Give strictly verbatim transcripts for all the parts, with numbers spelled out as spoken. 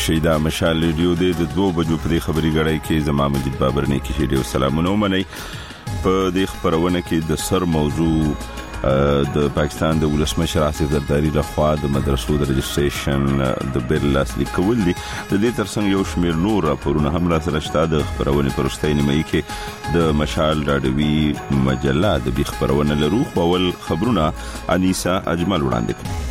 شي دا مشال ریډیو د دوه بجو په خبري غړای کې زما مجید بابر نه کې ریډیو سلامونه ومني په دې خبرونه کې د سر موضوع د پاکستان د ولسمشر آصف زرداری لخوا د مدرسو د رجسټریشن د بیل لاسلیک کول دي. د دې ترڅنګ یو شمېر نور راپورونه هم را سره شته. د خبرونه پرشتۍ نیمه کې د مشال راډیوي مجله د بي خبرونه لرو اول خبرونه انیسا اجمل وړاندې کړي.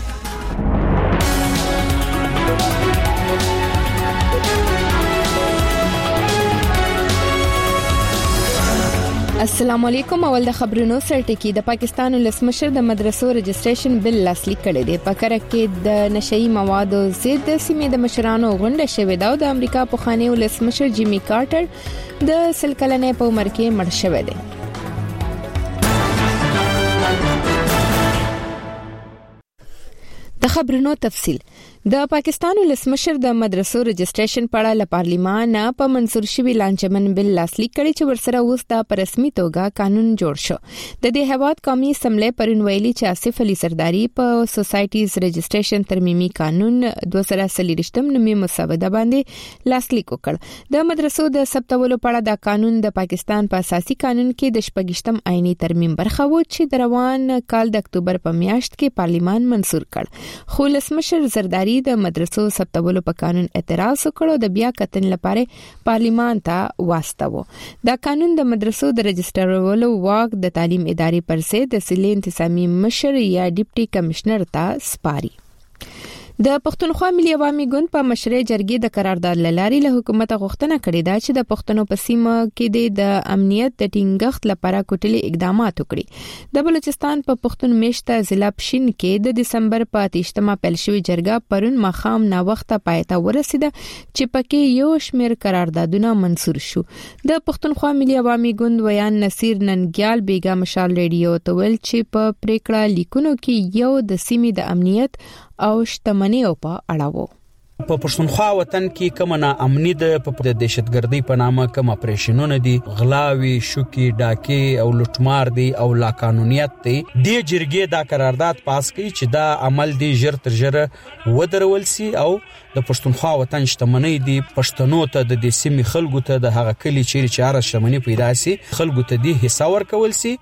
السلام علیکم. اول د خبرونو سرټکی. د پاکستان ولسمشر د مدرسو رجسټریشن بل لاسلیک کړی دی. په کړه کې د نشئی موادو ضد سیمې د مشرانو غونډه شوې ده او د امریکا پخوانی ولسمشر جیمی کارټر د سل کلنې په عمر کې مړ شوی دی. د خبرونو تفصیل. د پاکستان ولسمشر د مدرسو رجسټریشن په اړه له پارلیمان په منظور شوی لانجمن بل لاسلیک کړي چې ورسره اوس د په رسمي توګه قانون جوړ شو. د دې هواد قومي اسمبلی پرون ویلي چې آصف علي زرداری په سوسایټیز رجسټریشن ترمیمي قانون دوه زره څلور نومي مسوده باندې لاسلیک وکړ. د مدرسو د ثبتولو په اړه د قانون د پاکستان په اساسي قانون کې د شپږشتم آئینی ترمیم برخه و چې د روان کال د اکتوبر په میاشت کې پارلیمان منظور کړ. خو ولسمشر زرداری د مدرسو ثبتولو په قانون اعتراض وکړو د بیا کتن لپاره پارلیمان ته واستاوه. دا قانون د مدرسو د رجسټرولو واک د تعلیم ادارې پر ضد د ضلعي انتظامی مشر یا ډیپټي کمشنر ته سپاري. د پښتونخوا ملي عوامي ګوند په مشرۍ جرګې د قرارداد لاري له حکومت غوښتنه کړې ده چې د پښتنو په سیمه کې د امنیت د ټینګښت لپاره کوټلي اقدامات وکړي. د بلوچستان په پښتون میشته ضلع پښین کې د دسمبر په اتهمه پیل شوې جرګه پرون مخام نا وخته پایته ورسیده چې پکې یو شمېر قراردادونه منظور شو. د پښتونخوا ملي عوامي ګوند ویان نصیر ننګیال بیګا مشال ریډیو ته ویل چې په پریکړه لیکونو کې یو د سیمې د امنیت او شتمنۍ په اړه وو. په پښتونخوا وطن کې کومه نا امني د د دهشتګردۍ په نامه کوم اپریشنونه دي، غلاوي، شوکي، ډاکې او لوټمار دي او لا قانونیت دي. د جرګې دا قرارداد پاس کړي چې دا عمل دی ژر تر ژره ودرول سي او د پښتونخوا وطن شتمنۍ دي پښتنو ته د دې سیمې خلکو ته د هغه کلی چیرې چې هر شتمنۍ پیدا سي خلکو ته دی حصہ ورکول سي.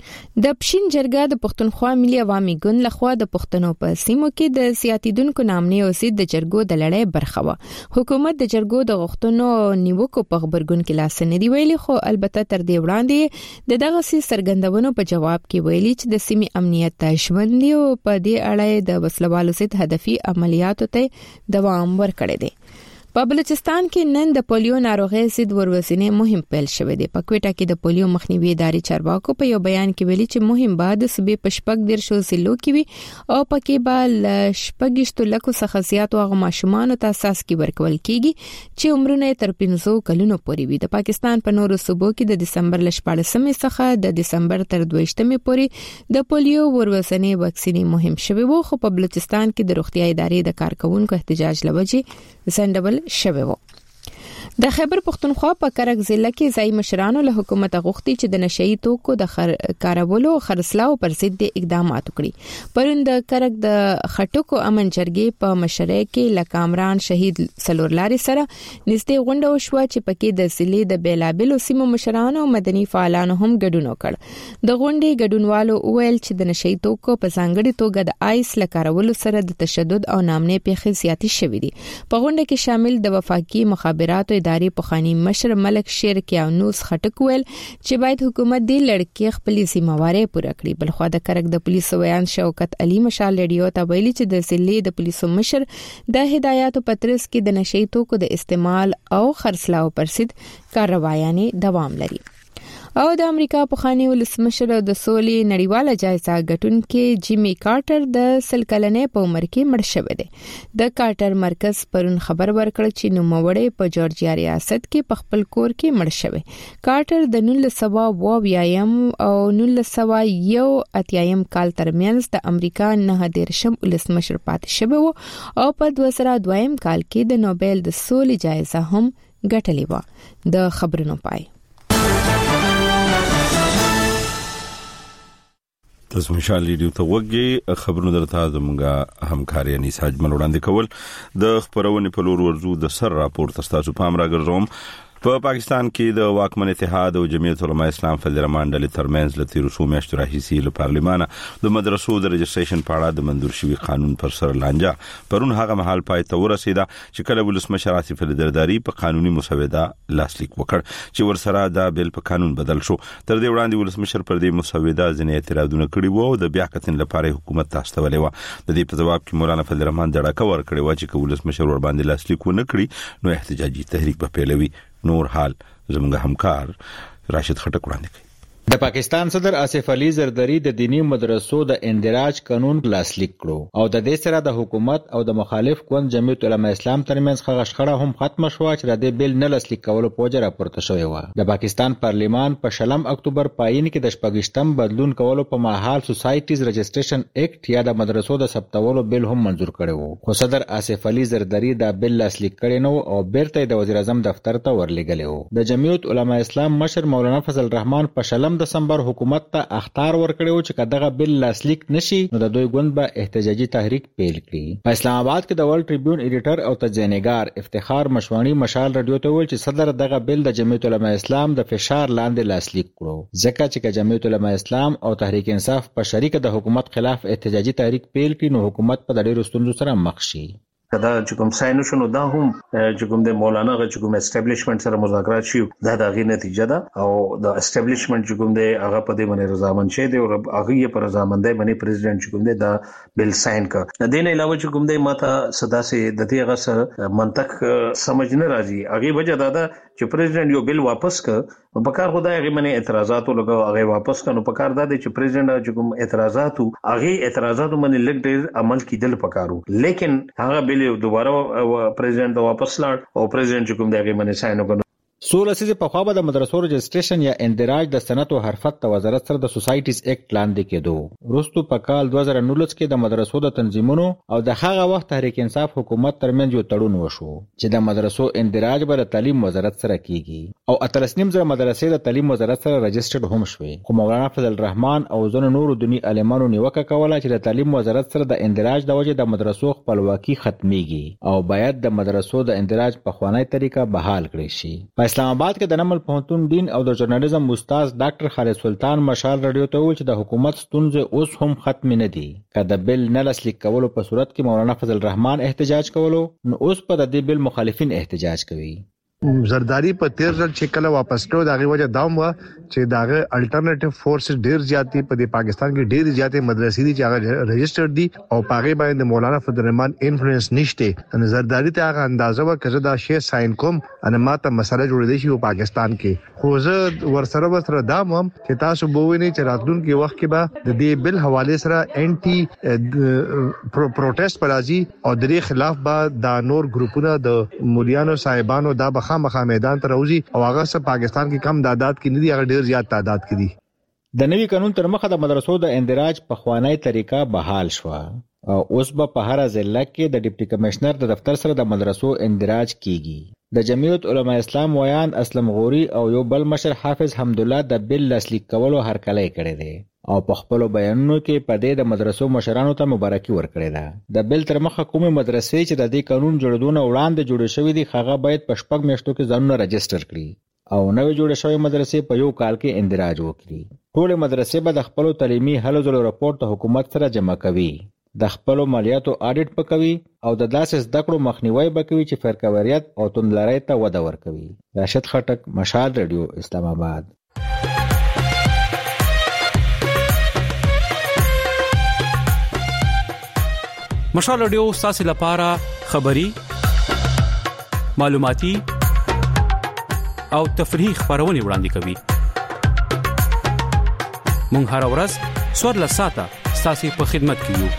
د پښین جرګه د پښتونخوا ملي عوامي ګوند لخوا د پښتنو په سیمو کې د سیاسيدونکو نامنې او سید د جرګو د لړۍ برخه و. حکومت د جرګو د غوښتنو نیوکو په خبرګون کې لاس نه دی ویلي، خو البته تر دې وړاندې د دغه سي سرګندونو په جواب کې ویلي چې د سیمې امنیت ته ژوند دی او په دې اړه د وسلوالو ضد هدفي عملیاتو ته دوام ورکړی دی. په بلوچستان کې نن د پولیو ناروغي ضد ورځنی مهم پیل شوې ده. په کوټه کې د پولیو مخنیوي ادارې چارواکو په یو بیان کې ویلي چې مهم بعد صوبې په شپږ درشو ضلعو کې وي او پکې به شپږشتو لکو څخه زیات هغه ماشومان ته اساس کې ورکول کیږي چې عمرونه تر پنځو کلونو پورې وي. د پاکستان په نورو صوبو کې د دسمبر ل شپاړسمې څخه د دسمبر تر دویشتمې پورې د پولیو ورځنی واکسینې مهم شوی وو، خو په بلوچستان کې د روغتیا ادارې د کارکونکو احتجاج لوجې سندبل شوی وو. د خیبر پښتونخوا په کرک ضلع کې ځای مشرانو له حکومت غوښتي چې د نشئی توکو د خر... کارولو خرڅلاو پر ضد اقدامات وکړي. پرون د کرک د خټکو امن جرګې په مشرۍ کې لکامران شهید سلورلاري سره نږدې غونډه وشوه چې پکې د ضلع د بیلابلو سیمو مشرانو او مدني فعالانو هم ګډون وکړ. د غونډې ګډونوالو وویل چې د نشئی توکو په ځانګړي توګه د آیس لکارولو سره د تشدد او نامنې پیښې زیاتې شوې دي. په غونډه کې شامل د وفاقي مخابراتو ادارې پخوانی مشر ملک شیر کیانوس خټک ویل چې باید حکومت دې لړکې خپل ذمہواری پوره کړي. بلخوا د کرک د پولیسو ویان شوکت علي مشال ریډیو ته ویلي چې د ضلع د پولیسو مشر د هدایاتو پترس کې د نشئی توکو د استعمال او خرڅلاو پر ضد کاروایانې دوام لري. او د امریکا پخوانی ولسمشر د سولې نړیواله جایزه ګټونکي جیمی کارټر د سل کلنې په عمر کې مړ شوی دی. د کارټر مرکز پرون خبر ورکړ چې نوموړی په جورجیا ریاست کې په خپل کور کې مړ شوی. کارټر د نولس سوه اوه اویایم او نولس سوه یو اتیایم کال ترمنځ د امریکا نه دیرشم ولسمشر پاتې شوی و او په دوه زره دویم کال کې د نوبل د سولې جایزه هم ګټلې و. د خبرونو پای تاسو مشال ریډیو ته وګورئ خبرونه درته زموږه همکاري انیس حجمل وړاندې کول د خبرونه په لور ورزو د سر راپور تاسو په امر راګرځوم په پاکستان کې د واکمن اتحاد او جمعیت علماء اسلام فدرالمان ډلې ترمنځ له تیر څو میاشتو راهیسې له پارلمان د مدرسو د رجسټریشن په اړه د منظور شوی قانون پر سر لانجه پرون هغه مهال پای ته ورسیده چې کله ولسمشر آصف علي زرداری په قانوني مسوده لاسلیک وکړ چې ورسره دا بیل په قانون بدل شو. تر دې وړاندې ولسمشر پر دې مسوده ځینې اعتراضونه کړي وو او د بیا کتن لپاره حکومت تاستولې و. د دې په جواب کې مولانا فدرالمان دړه ور کړی و چې ولسمشر ور باندې لاسلیک ونه کړي نو احتجاجي تحریک به پیلوي. نور حال زموږ همکار راشد خټک وړاندې کوي. د پاکستان صدر آصف علي زرداری د دینی مدرسو د اندراج قانون لاسلیک کړو او د دې سره د حکومت او د مخالف ګوند جمعیت علماء اسلام ترمنځ خغشخړه هم ختم شو چې د دې بیل نه لاسلیک کولو پوجا راپورته شوی و. د پاکستان پارلیمان په شلم اکتوبر پاین کې د شپږشتم بدلون کولو په مهال سوسایټیز رجسټریشن ایکټ یا د مدرسو د ثبتولو بیل هم منظور کړی و. خو صدر آصف علي زرداری دا بیل لاسلیک کړی نو او بیرته د وزیر اعظم دفتر ته ورلېږلی و. د جمعیت علماء اسلام مشر مولانا فضل الرحمن په شلم دسمبر حکومت ته اخطار ورکړیو چې کداغه بل لاسلیک نشي نو د دوی ګوند به احتجاجي تحریک پیل کړي. په اسلام آباد کې د ورلد ټریبیون ایډیټر او تجزیه‌نګار افتخار مشوانی مشال رادیو ته ویل چې صدر دغه بل د جمعیت علماء اسلام د فشار لاندې لاسلیک کړو ځکه چې جمعیت علماء اسلام او تحریک انصاف په شریک د حکومت خلاف احتجاجي تحریک پیل کړي نو حکومت په ډېرو ستونزو سره مخ شي. دا چې کوم ساين شنو دا هم چې کوم د مولانا غ چې کوم اسټابلیشمنت سره مذاکرات شي دا د غي نتیجه ده او د اسټابلیشمنت چې کوم د هغه په دې باندې رضامند شه دي او هغه یې پر رضامندۍ باندې پریزیدنت چې کوم دا بیل ساين کا د دې نه علاوه چې کوم د ماته صدا سي د دې هغه سره منطق سمجھ نه راځي. هغه وجه دا ده چې پریزیدنت یو بیل واپس ک نو په کار خدای هغه باندې اعتراضات لګاو هغه واپس ک نو په کار دا دي چې پریزیدنت چې کوم اعتراضات هغه اعتراضات باندې لګ ډیر عمل کیدل پکارو لیکن هغه بیل دوباره پریزیدنت واپس لاړ او پریزیدنت کوم دغه باندې ساين وکړ. سوله سیزه په خوا به د مدرسو رجسټریشن یا اندراج د صنعت او حرفت د وزارت سره د سوسایټیز ایکټ لاندې کېدو. وروسته په کال دوه زره نولس کې د مدرسو د تنظیمونو او د هغه وخت تحریک انصاف حکومت ترمنځ یو تړون وشو چې د مدرسو اندراج به د تعلیم وزارت سره کیږي او اتلس نیم زره مدرسې د تعلیم وزارت سره رجسټرډ هم شوې. خو مولانا فضل الرحمن او ځینو نورو دیني عالمانو نیوکه کوله چې د تعلیم وزارت سره د اندراج د وجې د مدرسو خپلواکي ختميږي او باید د مدرسو د اندراج په خوانی طریقه بحال کړي شي. اسلام آباد کې د نمل پوهنتون دین او د ژورنالیزم استاد ډاکټر خالد سلطان مشال رادیو ته ویل چې د حکومت ستونزې اوس هم ختم نه دي. که د بل نه لاسلیک کولو په صورت کې مولانا فضل الرحمن احتجاج کولو نو اوس په د دې بل مخالفین احتجاج کوي. زرداری په تیر ځل چې کله واپس کړو دغه وجه داوم و چې دغه الټرنیټیو فورسز ډیر زیاتې په پاکستان کې ډیر زیاتې مدرسې دي چې هغه رجسټرډ دي او پاغه باندې مولانا فضل الرحمن انفلوئنس نشته. ان زرداری ته هغه اندازه و کزه دا شی ساين کوم ان ماته مسله جوړې دي په پاکستان کې. خو زه ورسره ورسره دام هم چې تاسو بووینه چې راتلونکي وخت کې به د دې بل حواله سره انټي پروټیسټ پرازي او د دې خلاف به د نور ګروپونو د مولیانو صاحبانو دا مخه میدان ته راوځي او هغه سره پاکستان کې کم تعداد کې نه دي هغه ډیر زیات تعداد کې دي. د نوي قانون تر مخه د مدرسو د اندراج په خوانی طریقه بحال شو او اوس به په هر ضلع کې د ډیپټي کمشنر د دفتر سره د مدرسو اندراج کیږي. د جمعیت علماء اسلام ویان اسلم غوري او یو بل مشر حافظ حمدالله د بل لاسلیک کولو هرکلی کړی دی او په خپل بیانونو کې په دې د مدرسو مشرانو ته مبارکي ورکړې ده. د بل تر مخه کومه مدرسې چې د دې قانون جوړدونه وړاندې جوړ شوې دي هغه باید په شپږ میاشتو کې ځانونه رجسټر کړي او نوې جوړ شوې مدرسې په یو کال کې اندراج وکړي. ټول مدرسې به د خپل تعلیمي هلو ځلو راپورټ ته حکومت سره جمع کوي، د خپل مالیاتو اډیټ پکوي او د داسې زده کړو مخنیوي وکوي چې فرقواریت او توندلارۍ ته وده ورکوي. راشد خټک، مشال رادیو، اسلام آباد. مشال رادیو ستاسو لپاره خبري، معلوماتي او تفریحي خبرونه وړاندې کوي. مونږ هر ورځ څوارلس ساعته ستاسو په خدمت کې یو.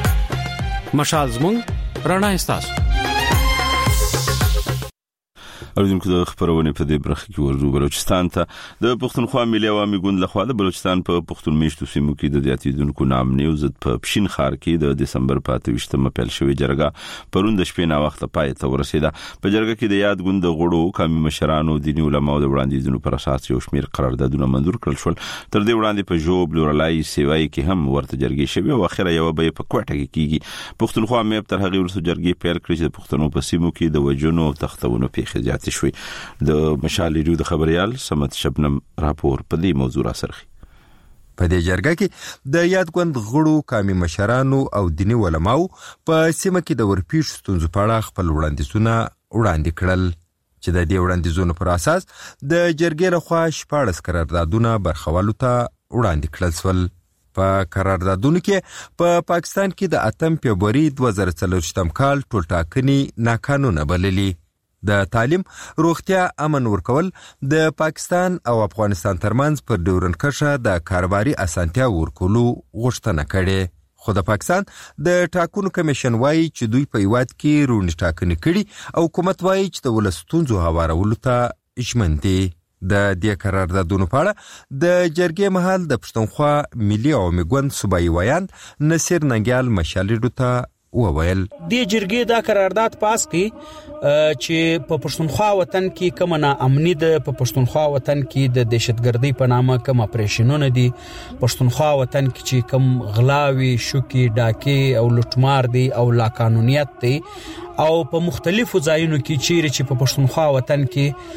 مشال زمونږ رڼا ستاسو. اوریدونکو د خبرونه په دې برخه کې ورزو بلوچستان ته د پښتونخوا ملي عوامي ګوند لخوا د بلوچستان په پښتون میشتو سیمو کې د زیاتیدونکو نامنیو ضد په پښین ښار کې د دسمبر په اته ویشتمه پیل شوې جرګه پرون د شپې نا وخت پای ته ورسیده. په جرګه کې د یاد ګوند غړو قومي مشرانو دیني علماء د وړاندیزونو پر اساس یو شمېر قراردادونه منظور کړل شول. تر دې وړاندې په جوب لورلای سیوای کې هم ورته جرګې شوې او اخره یو به په کوټه کې کیږي. پښتونخوا مې تر هغه ورسره جرګې پیل کړې چې د پښتنو په سیمو کې د وجونو او تختونو پیښې زیات شوي. د مشال ریډیو د خبريال سمت شبنم راپور په دې موضوع را سرخي. په دې جرګه کې د یاد ګوند غړو قومي مشرانو او دیني علماو په سیمه کې د ورپیښ ستونزو په اړه خپل وړاندیزونه وړاندې کړل چې د دې وړاندیزونو پر اساس د جرګې لخوا شپږ قراردادونه برخوالو ته وړاندې کړل شول. په قراردادونو کې په پا پاکستان کې د اتم فبرवरी دوه زره څلور کال ټولټاکنې ناقانونه بللي. د تعلیم، روغتیا، امن ورکول د پاکستان او افغانستان ترمنځ پر ډیورنډ کرښه د کاروباري اسانتیا ورکولو غوښتنه کړې. خو د پاکستان د ټاکنو کمیشن وایي چې دوی په هیواد کې روڼې ټاکنې کړي او حکومت وایي چې د ولس ستونزو هوارولو ته ژمن دي. د دې قراردادونو په اړه د جرګې مهال د پښتونخوا ملي عوامي ګوند صوبایي ویاند نصیر ننګیال مشالېډو ته وویل د جرګې دا قرارداد پاس کړي چې په پښتونخوا وطن کې کوم نه امني د په پښتونخوا وطن کې د دهشتګردۍ په نامه کوم اپریشنونه دي، پښتونخوا وطن کې چې کوم غلاوي، شوکي، ډاکې او لوټمار دي او لا قانونیت دي او په مختلفو ځایونو کې چیرې چې په پښتونخوا وطن کې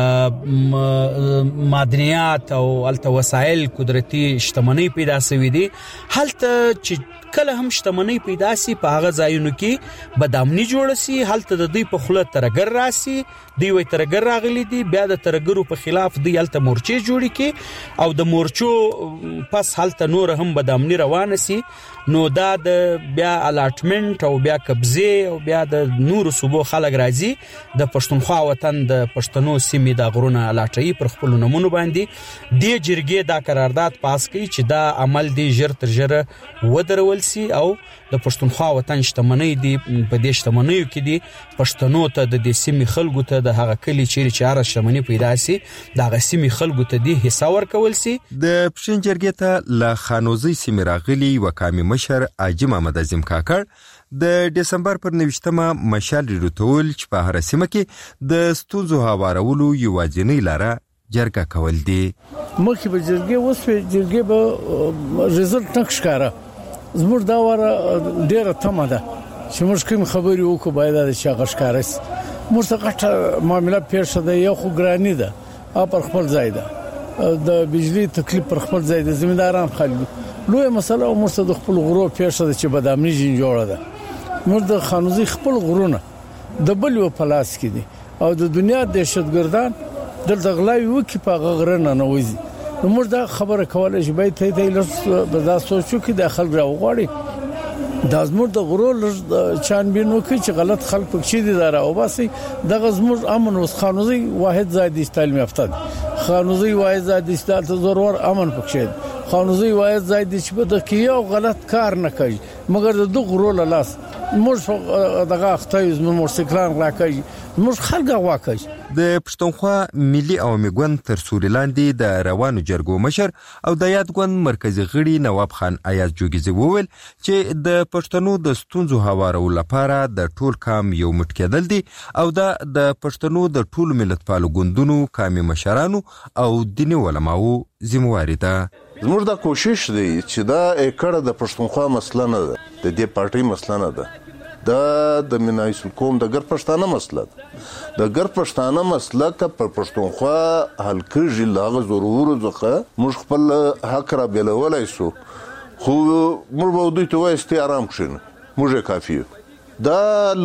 معدنیات او الته وسایل قدرتي شتمنۍ پیدا شوې دي، هلته چې کله هم شتمنۍ پیدا سي په هغه ځایونو کې بدامني جوړ سي، هلته د دوی په خله ترګر راسي، دوی وي ترګر راغلي دي، بیا د ترګرو په خلاف دوی هلته مورچې جوړي کی او د مورچو پس هلته نور هم بدامني روان سي. نو دا د بیا الاټمنټ او بیا قبضه او بیا د نور صوبو خلک راځي د پښتونخوا وطن د پښتنو سیمې د غرونه الاټي پر خپل نمونه باندې د جرګې دا قرارداد پاس کړي چې دا عمل دی ژر تر ژره ودرول سي او د پښتونخوا وطن شتمنۍ دی په دې شتمنۍ کې دی پښتنو ته د دې سیمې خلکو ته د هغه کلی چیرې چې هر شتمنۍ پیدا سي د هغه سیمې خلکو ته دی حصہ ورکول سي. د پښین جرګې ته ل خانوزي سیمې راغلي وکامي مشر حاجی محمد اعظم کاکړ د دسمبر پر نوشتمه مشال ریډوتول چې په هر سیمه کې د ستونزو هوارولو یوازینی لاره جرګه کول دي. مخکې به جرګې اوس په جرګې به رزلټ نک ښکارا زموږ دا وره ډیره تمه ده چې موږ کوم خبري وکړو باید د شغ ښکارس موږ څه غټه معاملې پیښه ده یو خو ګرانی ده او پر خپل ځای ده د بجلی تکلیف پر خپل ځای ده زمینداران خلک لوی مسله او موږ د خپل غرو پیښه ده چې بدامني جن جوړه ده موږ د خانوزي خپل غرونه د بل یو پلاس کې دي او د دنیا دهشتګردان دلته غلاوي وکي په غغرنه نه وځي. نو موږ دا خبره کوله چې باید ته ته لږ به دا سوچو کې د خلک راوغړي دا زموږ د غرو لږ چانبین وکي چې غلط خلک پکې دي دار او باسي د غزموږ امن اوس خانوزي واحد زادي تعلیم یافته خانوزي واحد زادي ستاسو ضرور امن پکې خانوزي واحد زادي چې په دغه یو غلط کار نه کوي مګر د دغه غرو لاس موږ دغه اختیار زموږ موسیقلان راکړي موږ خلک واکړي. د پښتونخوا ملي عوامي ګوند تر سوري لاندې د روانو جرګو مشر او د یاد ګوند مرکزی غړي نواب خان ایاز جوګیزي وویل چې د پښتنو د ستونزو هوارولو لپاره د ټول کام یو مټ کېدل دي او دا د پښتنو د ټول ملت پالو ګوندونو قومي مشرانو او دیني علماو ذمہواری ده. زموږ دا کوشش دی چې دا اکړه د پښتونخوا مسله نه ده، د دې پارټي مسله نه ده، دا د منایس القوم د ګر پښتانه مسله ده. د ګر پښتانه مسله ک پر پښتونخوا حل کېږي لاغه ضرور ځخه موږ خپل حق را بلولای سو خو موږ به دوی ته وایسته آرام کښین موږ کافي دا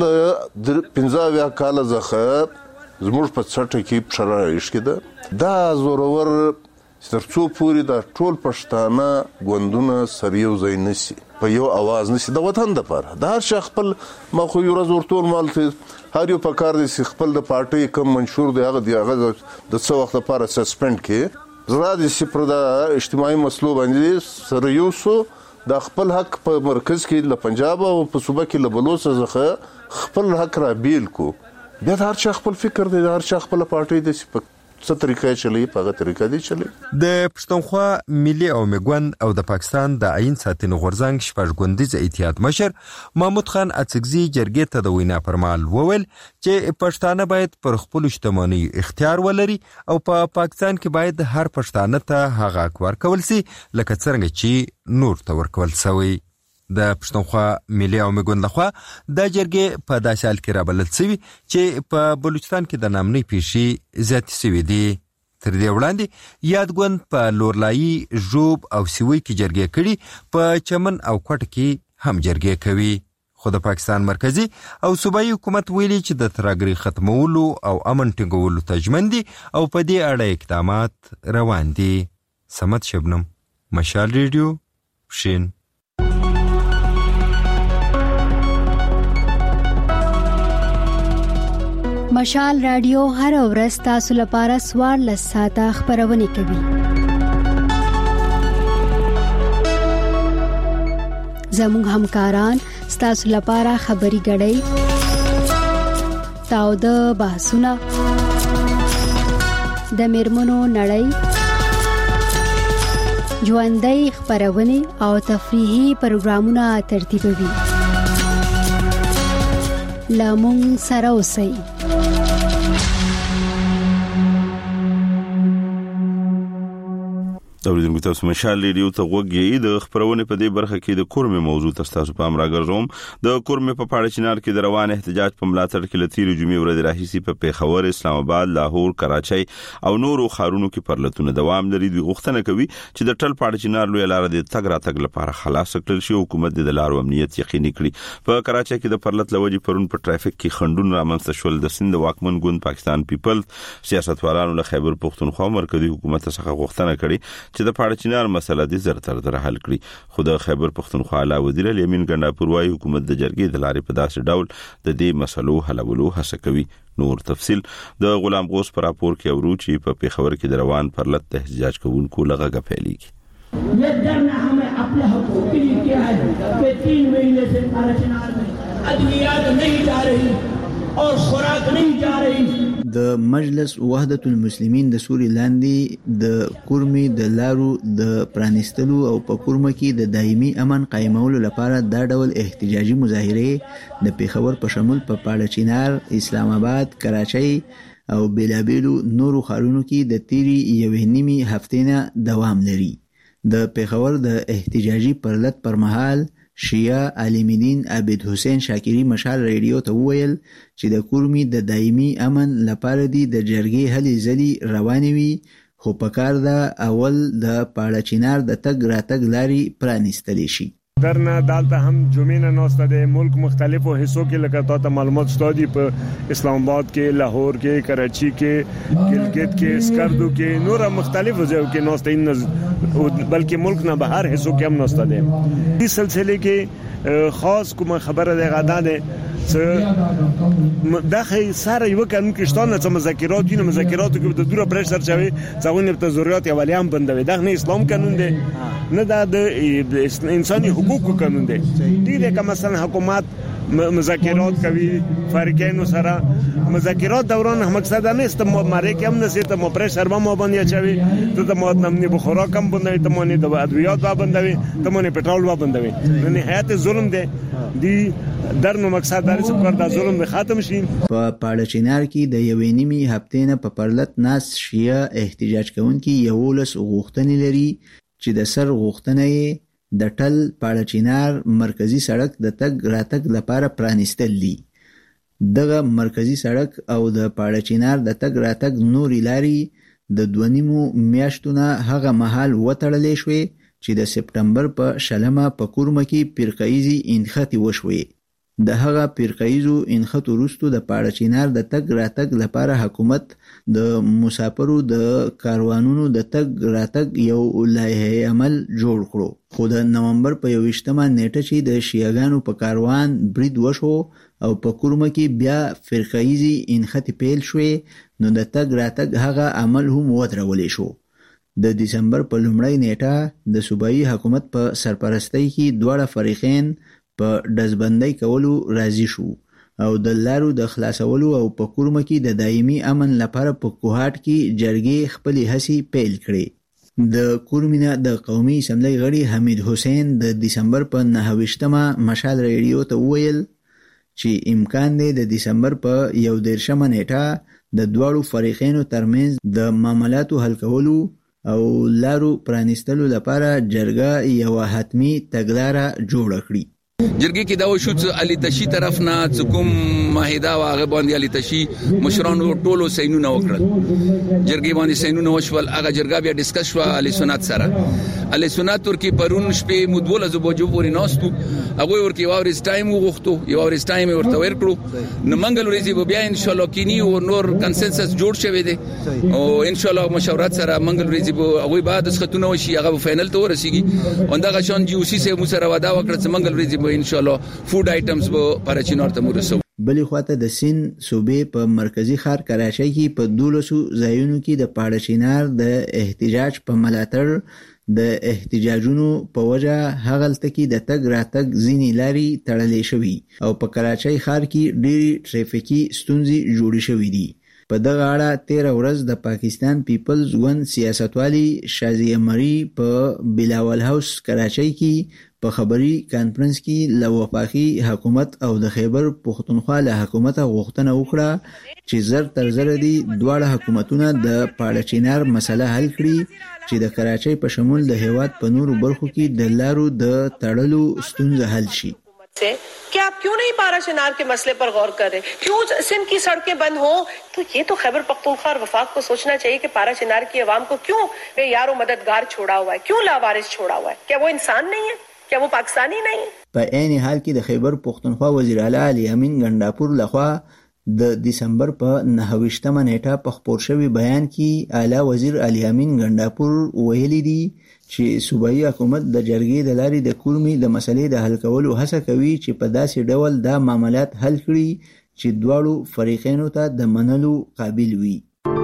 د پنځه کال ځخه زموږ په څټه کې پښره شکده دا ضرور ترڅو پوری دا ټول پښتانه ګوندونه سره یو ځای نشي په یو आवाज نشي د وطن د پر د هر شخص خپل مخو یو ورځ ورتول مالته هر یو په کار دي خپل د پارټي کوم منشور دی هغه دی هغه د څو وخت لپاره سسپند کې زړه دي چې پر د اجتماعي مسلو باندې سره یو سو د خپل حق په مرکز کې له پنجاب او په صوبه کې له بلوچ څخه خپل حق را بیل کو بیا هر چا خپل فکر دی، هر چا خپل پارټي د څه طریقې چلی په هغه طریقې دی چلی. د پښتونخوا ملي او میګوند او د پاکستان د عین ساتنې غورځنګ شپږ ګوندیز اتحاد مشر محمود خان اڅکزي جرګې ته د وینا پر مهال وویل چې پښتانه باید پر خپل شتمنۍ اختیار ولري او په پا پاکستان کې باید هر پښتانه ته هغه حق ورکول سي لکه څنګه چې نور ته ورکول سوی. د پښتونخوا ملي او میګوند لخوا د جرګې په داسې حال کې رابلل سوي چې په بلوچستان کې د نامنۍ پیښې زیاتې سوي دي. تر دې وړاندې یاد ګوند په لورلایي، ژوب او سیوی کې جرګې کړي، په چمن او کوټ کې هم جرګې کوي. خو د پاکستان مرکزی او صوبایي حکومت ویلي چې د ترهګرۍ ختمولو او امن ټینګولو ته ژمن دي او په دې اړه اقدامات روان دي. صمد شبنم، مشال ریډیو، پښین. مشال رادیو هر ورځ تاسو لپاره سوار لساته خبرونه کوي. زموږ همکاران تاسو لپاره خبري غړي، تاو د بحثونه، د میرمنو نړۍ، ژوندۍ خبرونه او تفریحي پروګرامونه ترتیبوي. لامون سره اوسئ. اوریدونکو تاسو مشال ریډیو ته غوږی. د خبرونه په دې برخه کې د کورمه موضوع تاسو په امر راګرځوم. د کورمه په پاړه چنار کې د روان احتجاج په ملاتړ کې لتیری جمعې ورځ راهیسي په پیښور، اسلام آباد، لاهور، کراچۍ او نورو ښارونو کې پرلتونه دوام لري. دوی غوښتنه کوي چې د ټل پاړه چنار لوی لار د تګ راتګ لپاره خلاص کړل شي. حکومت د لارو امنیت یقیني کړي. په کراچۍ کې د پرلت لوجي پرون په ټرافیک کې خندون رامنځته شول. د سند واکمن ګوند پاکستان پیپل سیاستوالانو له خیبر پختونخوا مرکزی حکومت څخه غوښتنه کړې چې د پاړه چنار مسله دې زر تر در حل کړي. خو د خیبر پختونخوا علا وزیر الیمین ګنداپور وايي حکومت د جرګې د لارې په داسې ډول د دې مسلو حلولو هڅه کوي. نور تفصيل د غلام غوث پر راپور کې اورو چې په پیښور کې د روان پرلت احتجاج کوونکو لغه پھیلیږي. ये डरना हमें अपने हकूक के लिए क्या है कि तीन महीने से पाराचनार में अदवियात नहीं जा रही और खुराक नहीं जा रही. د مجلس وحدت المسلمین د سوري لاندې د کورمي د لارو د پرانستلو او په کورمه کې د دایمي امن قائمولو لپاره دا ډول احتجاجي مظاهره د پیښور په شمول په پاړه چنار، اسلام آباد، کراچۍ او بیلابیلو نورو ښارونو کې د تیری یوې نیمې هفتې نه دوام لري. د پیښور د احتجاجي پرلت پر مهال شیعه عالمدین عبد حسین شاکری مشال ریډیو ته وویل چې د کورمي د دایمي امن لپاره دی د جرګې هلې ځلې روانې وي، خو پکار ده اول د پاړه چنار د تګ راتګ لارې پرانیستلی شي. درنه دالته هم جمعینه نوسته د ملک مختلفو حصو کې لکه تاسو معلومات ستادي په اسلام آباد کې، لاهور کې، کراچۍ کې، ګلګت کې، سکردو کې، نور مختلفو ځایو کې نوسته ان بلکې ملک نه بهر حصو کې هم نوسته دي. دې سلسله کې خاص کومه خبره ده غدا ده چې دغه سره یو قانون کې شتونه چې مذاکرات دي، مذاکرات کې د دوره پرېش سرچوي ځاونه په ضرورت اولیان بندوي. دا نه اسلام قانون دی نه د انساني حقوقو قانون دی. دې لکه مثلا حکومت مذاکرات کوي فریقینو سره، مذاکرات دوران مقصد نه است ماره کې هم نسیت مو پرېشر ما باندې چوي ته مو نمنې بخورا کم باندې ته مونږ د ادویات با باندې ته مونږ پټرول با باندې نه نهایت ظلم دی. دی درنو مقصد دا چې پر دا ظلم ختم شي. په پاړه چنار کې د یوې نیمې هفتې نه په پرلت ناس شیعه احتجاج کوونکي یولس غوښتنې لري چې د سر غوښتنې د ټل پاړه چنار مرکزی سړک د تګ راتګ لپاره پرانیستل دي. دغه مرکزی سړک او د پاړه چنار د تګ راتګ نورې لارې د دوه نیمو میاشتو نه هغه مهال وتړلې شوې چې د سپټمبر په شلمه په کورمه کې فرقه‌ایزي انختی وشوې. د هغه فرقه‌ایزو انخت وروسته د پاړه چنار د تګ راتګ لپاره حکومت د مسافرو د کاروانونو د تګ راتګ یو لایحه عمل جوړ کړو. خو د نومبر په یوویشتمه نیټه چې د شیعاګانو په کاروان برید وشو او په کورمه کې بیا فرقه‌ایزي انخت پیل شوې، نو د تګ راتګ هغه عمل هم ودرولې شو. د دسمبر په لومړۍ نیټه د صوبایي حکومت په سرپرستۍ کې دواړه فریقین په ډزبندۍ کولو راضي شو، او د لارو د خلاصولو او په کورمه کې د دایمي امن لپاره په کوهاټ کې جرګې خپلې هڅې پیل کړې. د کورمینه د قومي اسمبلی غړي حمید حسین د دسمبر په نهه ویشتمه مشال ریډیو ته وویل چې امکان دی د دسمبر په یو دېرشمه نیټه د دواړو فریقینو ترمنځ د معاملاتو حل کولو او لارو پرانیستلو لپاره جرګه یو حتمی تګلاره جوړه کړي. جرګې کې دا وشو چې علي تشي طرف نه کوم ماهده واغه باندې علي تشي مشرانو ټولو سینونه وکړل. جرګې باندې سینونه وشول. هغه جرګه بیا ډیسکس شو علي سنت سره. علي سنت ورکی پرون شپې مدوله زبوجو پورې ناستو. هغه ورکی واورز ټایم وغوښتو. یو اورز ټایم ورته ورکړو. نو منګل ورځي بیا ان شاء الله کینی او نور کنسنسس جوړ شوی دی او ان شاء الله مشورت سره منګل ورځي هغه بعد ختونه وشي هغه فائنل ته ورسیږي. اوندا غشان جی او سی سه مو سره وعده وکړه چې منګل ورځي ان شاء الله فود آیټمز به پرچینور ته مرسو. بلې خواته د سین صوبې په مرکزی ښار کراچۍ کې په دولسو ځایونو کې د پاړچینار د احتجاج په ملاتړ د احتجاجونو په وجه هغلته کې د تګ راتګ ځینې لارې تړلې شوي او په کراچۍ ښار کې ډېری ټریفیکي ستونزې جوړې شوې دي. په دغه اړه تیر ورځ د پاکستان پیپلز ګوند سیاستوالي شازیه مری په بلاول هاوس کراچۍ کې په خبري کانفرنس کې له وفاقي حکومت او د خیبر پختونخوا له حکومت غوښتنه وکړه چې زر تر زر دي دواړه حکومتونه د پاړچینار مسله حل کړي چې د کراچۍ په شمول د هیواد په نورو برخو کې د لارو د تړلو ستونزه حل شي. कि आप क्यों नहीं पारा चिनार के मसले पर गौर कर रहे, क्यों सिंध की सड़कें बंद हो? तो ये तो खैबर पख्तूनख्वा और वफाक को सोचना चाहिए कि पारा चिनार की आवाम को क्यों बेयार और मददगार छोड़ा हुआ है, क्यों लावारिस छोड़ा हुआ है? क्या वो इंसान नहीं है? क्या वो पाकिस्तानी नहीं है? په عین حال کې د خیبر پختونخوا وزیر اعلی علي امین ګنډاپور لخوا د دسمبر په نهه ویشتمه نیټه په خپور شوی بیان کې اعلی وزیر علي امین ګنډاپور ویلي دي چې صوبایي حکومت د جرګې د لارې د کورمي د مسلې د حل کولو هڅه کوي چې په داسې ډول دا معاملات حل کړي چې دواړو فریقینو ته د منلو قابل وي.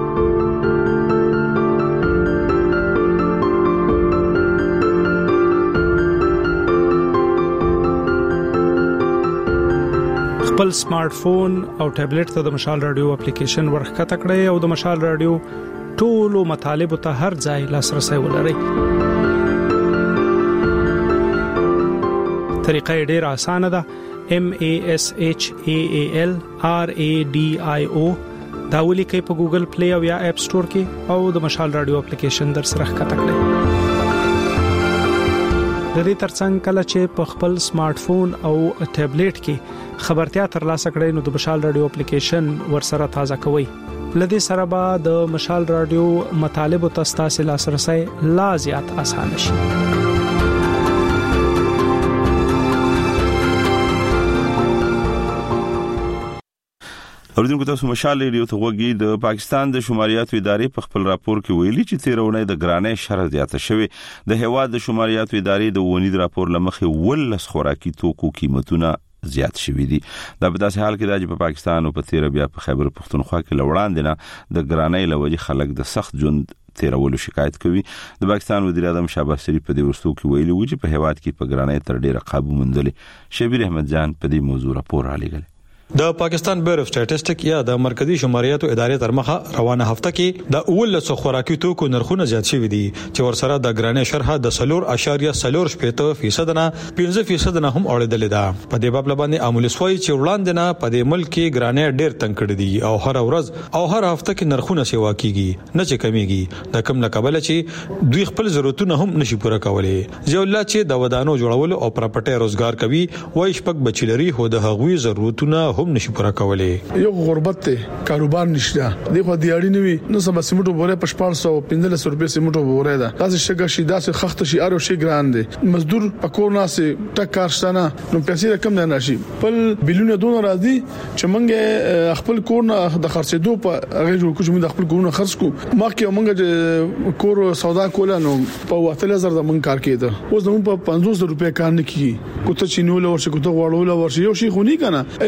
خپل سمارټ فون او ټابلیټ ته د مشال رادیو اپلیکیشن ورخکته کړئ او د مشال رادیو ټولو مطالب ته هر ځای لاسرسي ولرئ. طریقه ډیره اسانه ده. M A S H A A L R A D I O دا ولیکئ په ګوګل پلی او یا اپ سٹور کې او د مشال رادیو اپلیکیشن در سره ښکته کړئ. د دې ترڅنګ کله چې په خپل سمارټ فون او ټابلیټ کې خبرتیا ترلاسه کړئ نو د مشال رادیو اپلیکیشن ورسره تازه کوئ. لدې سره به د مشال رادیو مطالب او تاسو لاسرسي لا زیات آسان شي. اوریدونکو تاسو مشال ریډیو ته وګورئ. د پاکستان د شماریاتو ادارې په خپل راپور کې ویلي چې تیرونه د ګرانۍ شر زیاته شوی. د هواد د شماریاتو ادارې د ونید راپور لمخې ولس خوراکي توکو قیمتونه زیات شوي دي. دا په داسې حال کې دا چې په پاکستان او په تیر بیا په خیبر پختونخوا کې لوړاندې نه د ګرانۍ لوجې خلک د سخت ژوند تیرولو شکایت کوي. د پاکستان وزیر اعظم شهباز شریف په دې ورستو کې ویلي و چې په هواد کې په ګرانۍ تر ډیره قابو موندلې. شبیر احمد جان په دې موضوع راپور را لېږلی. د پاکستان بیورو سټاتستیک یا د مرکزی شماریاتو ادارې تر مخه روانه هفته کې د اول څو خوراکي توکو نرخونه زیات شوي دي چې ورسره د ګرانۍ شرح د صفر اشاریه صفر شپږ فیصد نه پنځه فیصد نه هم اړیدلې ده. په دې باب باندې معمولی سوي چې وړاندې نه په دې ملک کې ګرانۍ ډېر تنګ کړي دي او هر ورځ او هر هفته کې نرخونه سیوا کیږي نه چې کمیږي. د کم نه قبل چې دوی خپل ضرورتونه هم نشي پوره کولای. ځکه الله چې د ودانو جوړولو او پراپرټي روزګار کوي وای شپږ بچلري هو د هغوی ضرورتونه هم نشي پوره کولای. یو غربت ته کاروبار نشته دی خو دی اړین وي نو سم سیمټو بوره په شپږ سوه پنځلس روپیا سیمټو بوره ده. تاسو شګه شي داسې خخت شي ارو شي ګران دي. مزدور پکور ناسه ټک کارشتنه نو پیسې کم نه نشي. بل بلیونه دون راځي چې مونږه خپل کور نه د خرڅېدو په هغه جوړ کوم د خپل کورونه خرڅ کو مخکې مونږه کور سودا کوله نو په واتل زر د مونږ کار کېده. اوس نو په پنځوس روپیا کار نه کیږي. کوته چینول ورشه کوته غوړول ورشه یو شي خونی کنه ای ون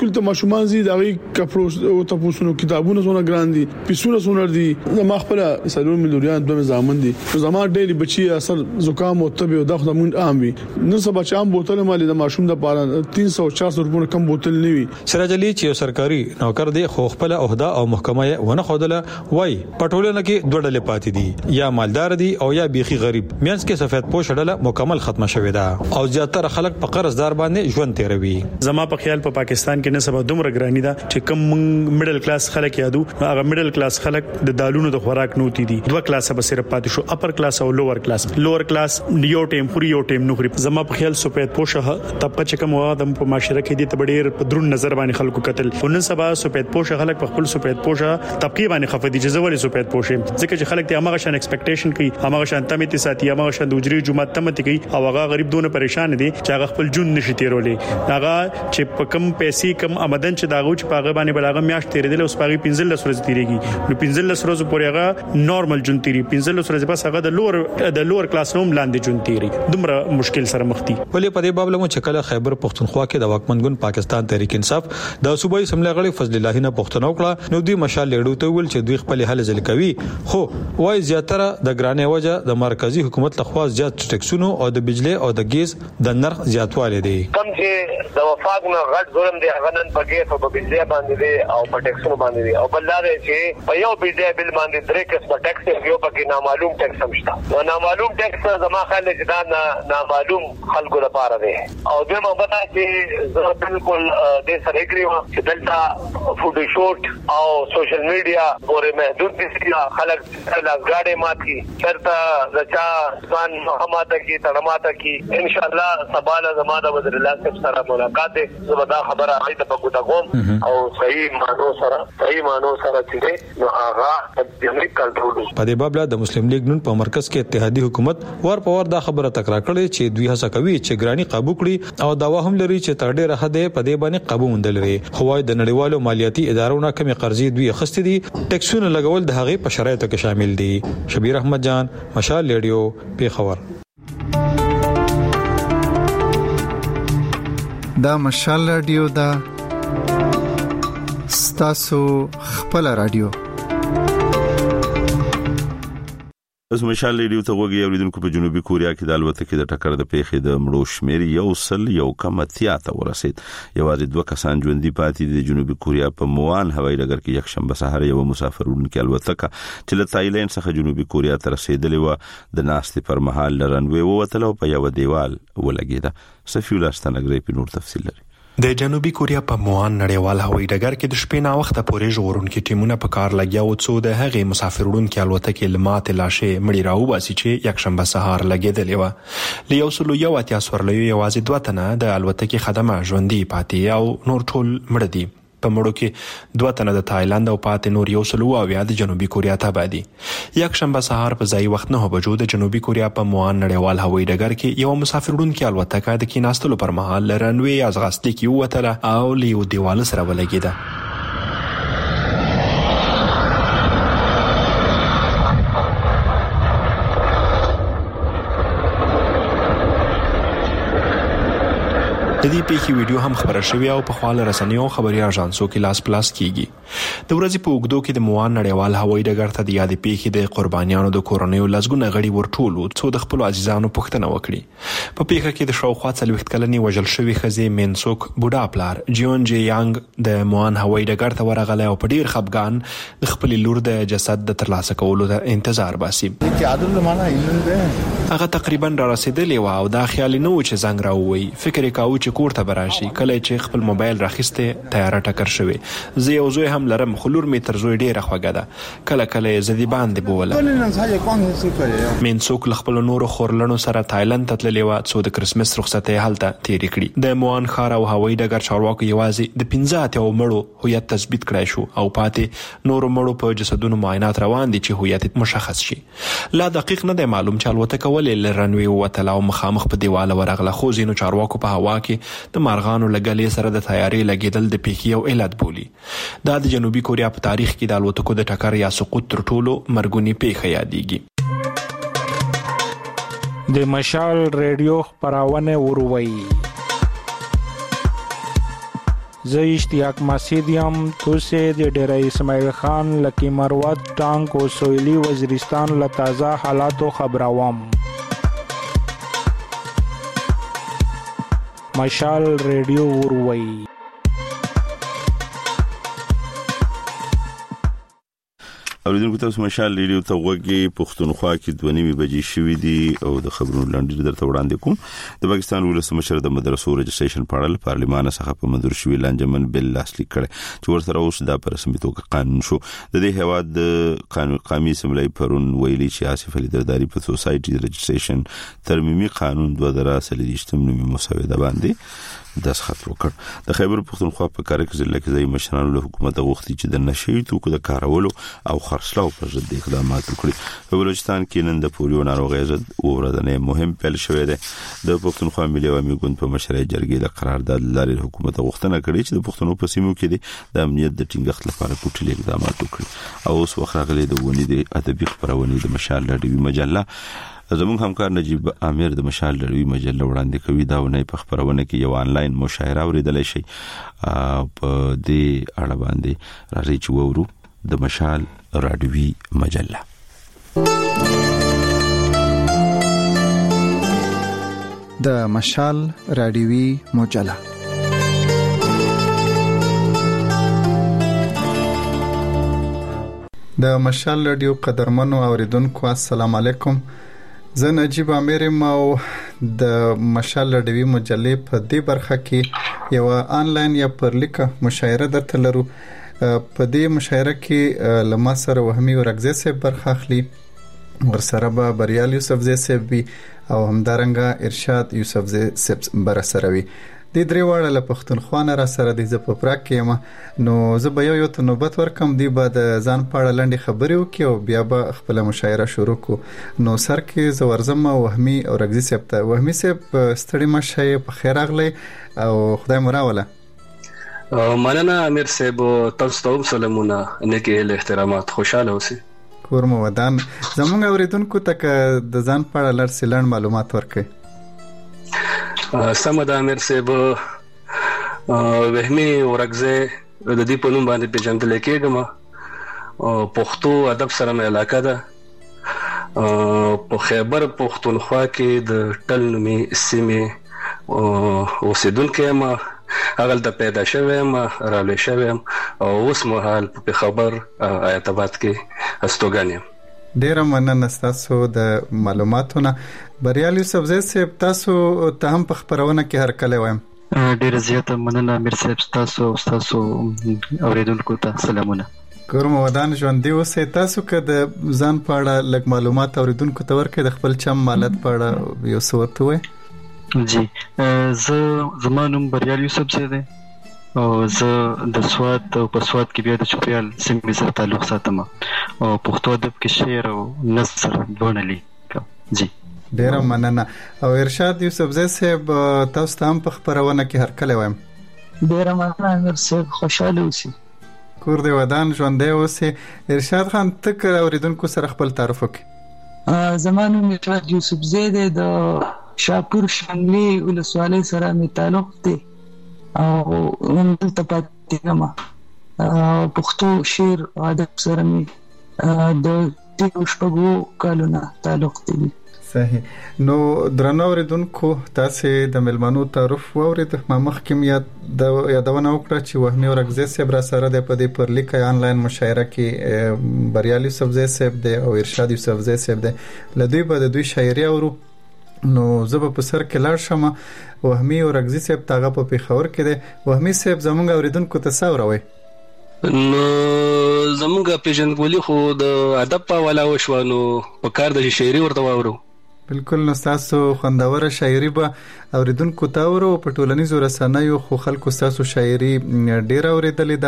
سکول ته ماشومان زی دغه کپړو او تاسو نو کتابونه زونه ګران دي پیسونه زونه دي ما خپل سلور مليون دوه زامن دي زما ډېری بچي اثر زکام او تبه او دغه مون عام وي نن سبا چې عام بوتل مالي د ماشوم د پاره تین سو چار سو روپیه کم بوتل نیوي سراج علي چې سرکاري نوکر دی خو خپل عہده او محکمه ونه خودله وای پټولنه کې دوه ډلې پاتې دي یا مالدار دي او یا بيخي غریب مینس کې سفید پوش ډله مکمل ختمه شوې ده او زیاتره خلک په قرضدار باندې ژوند تیروي زما په خیال په پاکستان کې نه سبا دومره ګرانی ده چې کم میډل کلاس خلک یادو هغه میډل کلاس خلک د دالونو د خوراک نوتی دي دوه کلاسه به صرف پاتې شو اپر کلاس او لوور کلاس لوور کلاس یو ټیم پوری یو ټیم نو زما په خیال سفید پوش طبقه چې کوم واه د په معاشره کې دي ته ډېر په درون نظر باندې خلکو قتل ونن سبا سفید پوش خلک په خپل سفید پوش طبقه باندې خفدي چې زولې سفید پوش ځکه چې خلک ته هغه شان ایکسپیکټیشن کوي هغه شان تمه ساتي هغه شان د وجري جمعه تمه کوي او هغه غریب دونه پریشان دي چې هغه خپل جون نشي تیرولې هغه چې په کم پیسې کم آمدن چې داغو چې پاغه باندې بلاغه میاشت تیرېدل اوس پاغي پنځل لس ورځې تیریږي نو پنځل لس ورځې پورې هغه نورمال جون تیری پنځل لس ورځې بس هغه د لور د لور کلاس نوم لاندې جون تیری دومره مشکل سره مخ دي ولې په دې باب له چې کله خیبر پختونخوا کې د واکمنګون پاکستان تحریک انصاف د صوبایي سملې غړي فضل الله نه پښتنو کړه نو دوی مشال لیډو ته ول چې دوی خپل حل ځل کوي خو وای زیاتره د ګرانې وجه د مرکزی حکومت لخوا زیات ټیکسونو او د بجلی او د ګیس د نرخ زیاتوالی دی کم چې د وفاق نه غټ ظلم دی هغه نن په ګیس او په بجلی باندې دی او په ټیکسونو باندې دی او بل دا دی چې په یو بجلی بل باندې درې قسمه ټیکس یو پکې نامعلوم ټیکس هم شته نو نامعلوم ټیکس زما خیال دی چې دا نامعلوم خلکو لپاره دی او دوی مو پتا چې زه بالکل د سره اګری وم چې دلته فوټو شوټ او سوشل میډیا پورې محدود دي خلک لاګاډې ماتي چرته رچا ځان محمد کی تړماته کی ان شاء الله سباله زماده وزیر الله صاحب سره ملاقات زبدا خبره هغه ته پکوټه کوم او صحیح مانو سره صحیح مانو سره چې نو هغه د کنټرول په دې باب د مسلم لیگ نن په مرکز کې اتحادیه حکومت ور په ور دا خبره تکرار کړې چې دوی هڅه کوي چې ګرانی قابو کړي او دا وهم لري چې تر ډیره حد په دې باندې قابو مندل لري خو د نړیوالو مالیاتي ادارو نه کمی قرضې دوی خسته دي ټیکسونه لګول د هغه په شرایطو کې شامل دي شبیر احمد جان مشال ریډیو پیښور دا مشال ریډیو دا ستاسو خپل ریډیو اوس مشال ریډیو ته وګورئ اوریدونکو په جنوبي کوریا کې د الوتکې د ټکر د پیښې د مړو شمیر یو سل یو کم اتیا ته ورسید یوازې دوه کسان ژوندي پاتې دي جنوبي کوریا په موان هوایي ډګر کې یک شنبه سهار یو مسافر وړونکي الوتکه چې له تایلند څخه جنوبي کوریا ته رسیدلې و د ناستې پر مهال لرنوي ووتله او په یو دیوال ولګیده صفی الله ستنګری په نور تفصیل لري د جنوبي کوریا په موان نړیوال هوایي ډګر کې د شپې نا وخته پورې ژغورونکي ټیمونه په کار لګیا و څو د هغې مسافر وړونکي الوتکې لماتې لاشې مړي راوباسي چې یک شنبه سهار لګېدلې وه له یو سلو یو اتیا سورلیو یوازې دوه تنه د الوتکې خدمه ژوندي پاتې او نور ټول مړه دي په مړو کې دوه تنه د تایلند او پاتې نور یو سلو اویا د جنوبي کوریا ته دي یک شنبه سهار په ځای وخت نه بجو د جنوبي کوریا په موان نړیوال هوایي ډګر کې یو مسافر وړونکي الوتکه د کیناستلو پر مهال رنوي ازغاستې کې ووتله او له یو دیوال سره ولګېده د دې پیښې ویډیو هم خبره شوې او په خواله رسنیو خبري اژانسو کې لاس پلاس کیږي د ورځې په اوږدو کې د موان نړیوال هوایي ډګر ته د یادې پیښې د قربانیانو د کورنیو لسګونه غړي ورټولو څو د خپل عزیزانو پوښتنه وکړي په پیښه کې د شاوخوا څلوېښت کلنې وژل شوې ښځې مینسوک بوډا پلار جیون جی یانګ د موان هوایي ډګر ته ورغلی او په ډیر خفګان د خپلې لور د جسد د ترلاسه کولو ته انتظار باسي هغه تقریبا را رسیدلې وه او دا خیال نه و چې زنګ راووي فکر یې کاوه چې کور ته براشي کله چې خپل موبایل راخیسته تیاره ټکر شوی زه یو زوی هم لرم خو لور می تر زوی ډیره خوږه ده کله کله زدي باندې بوله مینسوک خپل نور خورلنو سره تایلند ته تللی و څو د کرسمس رخصتۍ هلته تیرې کړي د موان ښار او هوایي ډګر چارواکو یوازې د پنځه اتیا مړو هویت تثبیت کړی شو او پاتې نورو مړو په جسدونو معاینات روان دي چې هویت مشخص شي لا دقیق نه دی معلوم چې الوتکه ولې له رنوي ووتله او مخامخ په دیواله ورغله خو ځینو چارواکو په هوا کې د مارغانو لګلې سره د تیارې لګیدل د پیښې یو علت بولي دا د جنوبي کوریا په تاریخ کې د الوتکو د ټکر یا سقوط تر ټولو مرګونی پیښه یادېږي د مشال ریډیو خبرونه وروي زه اشتیاق مسیدیم توسه د ډیری اسماعیل خان لکی مروت ټانک او سویلی وزیرستان له تازه حالاتو خبروم. مشال ریډیو وروي. اوریدونکو تاسو مشال ریډیو ته وګورئ. پښتونخوا کې دوه نیمه بجې شوې دي او د خبرونو لاندې درته وړاندې کوم. د پاکستان ولسمشر د مدرسو رجسټریشن په اړه پارلمان څخه په منظور شوی لانجمن بل لاسلیک کړي چې ورسره اوس د رسمي توګه قانون شو. د دې هواد د قانون قامي اسمبلی پرون ویلي چې آصف علي درداري په سوسایټي رجسټریشن ترمیمي قانون دوه زره څلوېښت نومي مسوده باندې دستخط وکړ. د خیبر پښتونخوا په کارک ضلع کې ځای مشرانو له حکومت غوښتي چې د نشئی توکو د کارولو او خرڅلاو پر ضد اقدامات وکړي. په بلوچستان کې نن د پولیو ناروغۍ ضد ورځنی مهم پیل شوې ده. د پښتونخوا ملي عوامي ګوند په مشرۍ جرګې د قرارداد لارې حکومت غوښتنه کړې چې د پښتنو په سیمو کې د امنیت د ټینګښت لپاره کوټلي اقدامات وکړي. او اوس وخت راغلی د ونی د ادبي خبرونه د مشال ډیوی مجله زموږ همکار نجیب امیر د مشال ډیوی مجله وړاندې کوي. دا ونی په خبرونه کې یو آنلاین مشاعره اوریدل شي په دې اړه باندې راځي چې وورو د مشال ډیوی مجله. د مشال ډیوی مجله د مشال ډیو قدرمنو اوریدونکو السلام علیکم. زه نجیب امیر او د مشال ډیوی مجلې په دې برخه کې یو آنلاین یا پرلیکه مشاعره درته لرو. په دې مشاعره کې لمه سره وهمي ورغزه سه برخه اخلي، ورسره به بریال یوسف زی صاحب او همدارنګه ارشاد یوسف زی صاحب بر سره وي. د درې واړه له پښتونخوا نه را سره د زپ پراک کې نو زه به یو یو ته نوبت ورکم. دی به د ځان پاړه لنډي خبرې وکي او بیا به خپل مشاعره شروع کو. نو سر کې زورزم وهمي او رغزي صاحب ته. وهمي صاحب ستړي مشه په خیر اغلی او خدای مو راوله. مننه امیر صاحب، تاسو ته سلامونه، نیکه احترامات، خوشاله اوسئ. کور مو ودان. زموږ اوریدونکو ته د ځان پاړه لړ سیلن معلومات ورکړئ. سم د امیر صاحب وهمي ورغزه د دې په نوم باندې پیژندل کېږم. پښتو ادب سره مې علاقه ده. په خیبر پښتونخوا کې د ټل نومي سیمې اوسیدونکو یم. هغه د پیدا شوم رالې شوم او اوس مهال په خبر آیت آباد کې استوګان یم. ډیره مننه تاسو د معلوماتونه. بریال یوسف زی صاحب تاسو ته هم په خبرونه کې هر کله وایم. ډیره زیاته مننه امیر صاحب، تاسو تاسو اوریدونکو ته سلامونه. کوم ودان ژوند دی اوسه. تاسو که د ځان پاړه لږ معلومات اوریدونکو ته ورکړئ د خپل چم مالت پاړه یو څه ورته وای. جی زه زمانوم بریال یوسف زی دی او زه د سواد او په سواد کې بیا د چوپیال سیمې سره تعلق ساتم او پښتو ادب کې شعر او نثر دونه لیکم. جی ډیره مننه. او ارشاد یوسف زی صاحب تاسو ته هم په خبرونه کې هر کله وایم. ډیره مننه امیر صاحب، خوشاله اوسئ. کور دی ودان ژوند دی اوسئ. ارشاد خان تک اوریدونکو سره خپل تعارف وکړئ. زمانوم ارشاد یوسف زی دی، د شاپور شنګلي ولسوالۍ سره می تعلق دی او دلته پاتې یم. پښتو شعر او ادب سره می د تیرو شپږو کالونو تعلق دی. صحیح. نو درنو اوریدونکو تاسو د ملمنو تعارف واورید. ما مخکې یاد د یادونه وکړه چې وهمي ورغزه صاحب را سره د پدې پر لیکه آنلاین مشاعره کې بریال یوسف زی صاحب دی او ارشاد یوسف زی صاحب دی. لدوی به د دوی شاعري اورو. نو زه په سر کې لاړ شم. وهمي ورغزي صاحب تاغه په پیښور کې دی. وهمي صاحب زموږ اوریدونکو ته څاوروي. نو زموږ پیژندګلوي خو د ادب په والا وشو، نو په کار د شاعري ورته واورو. بالکل. نو تاسو خوندوره شاعري به اوریدونکو ته ورو. په ټولنیزو رسنیو خو خلکو تاسو شاعري ډیره اوریدلې ده.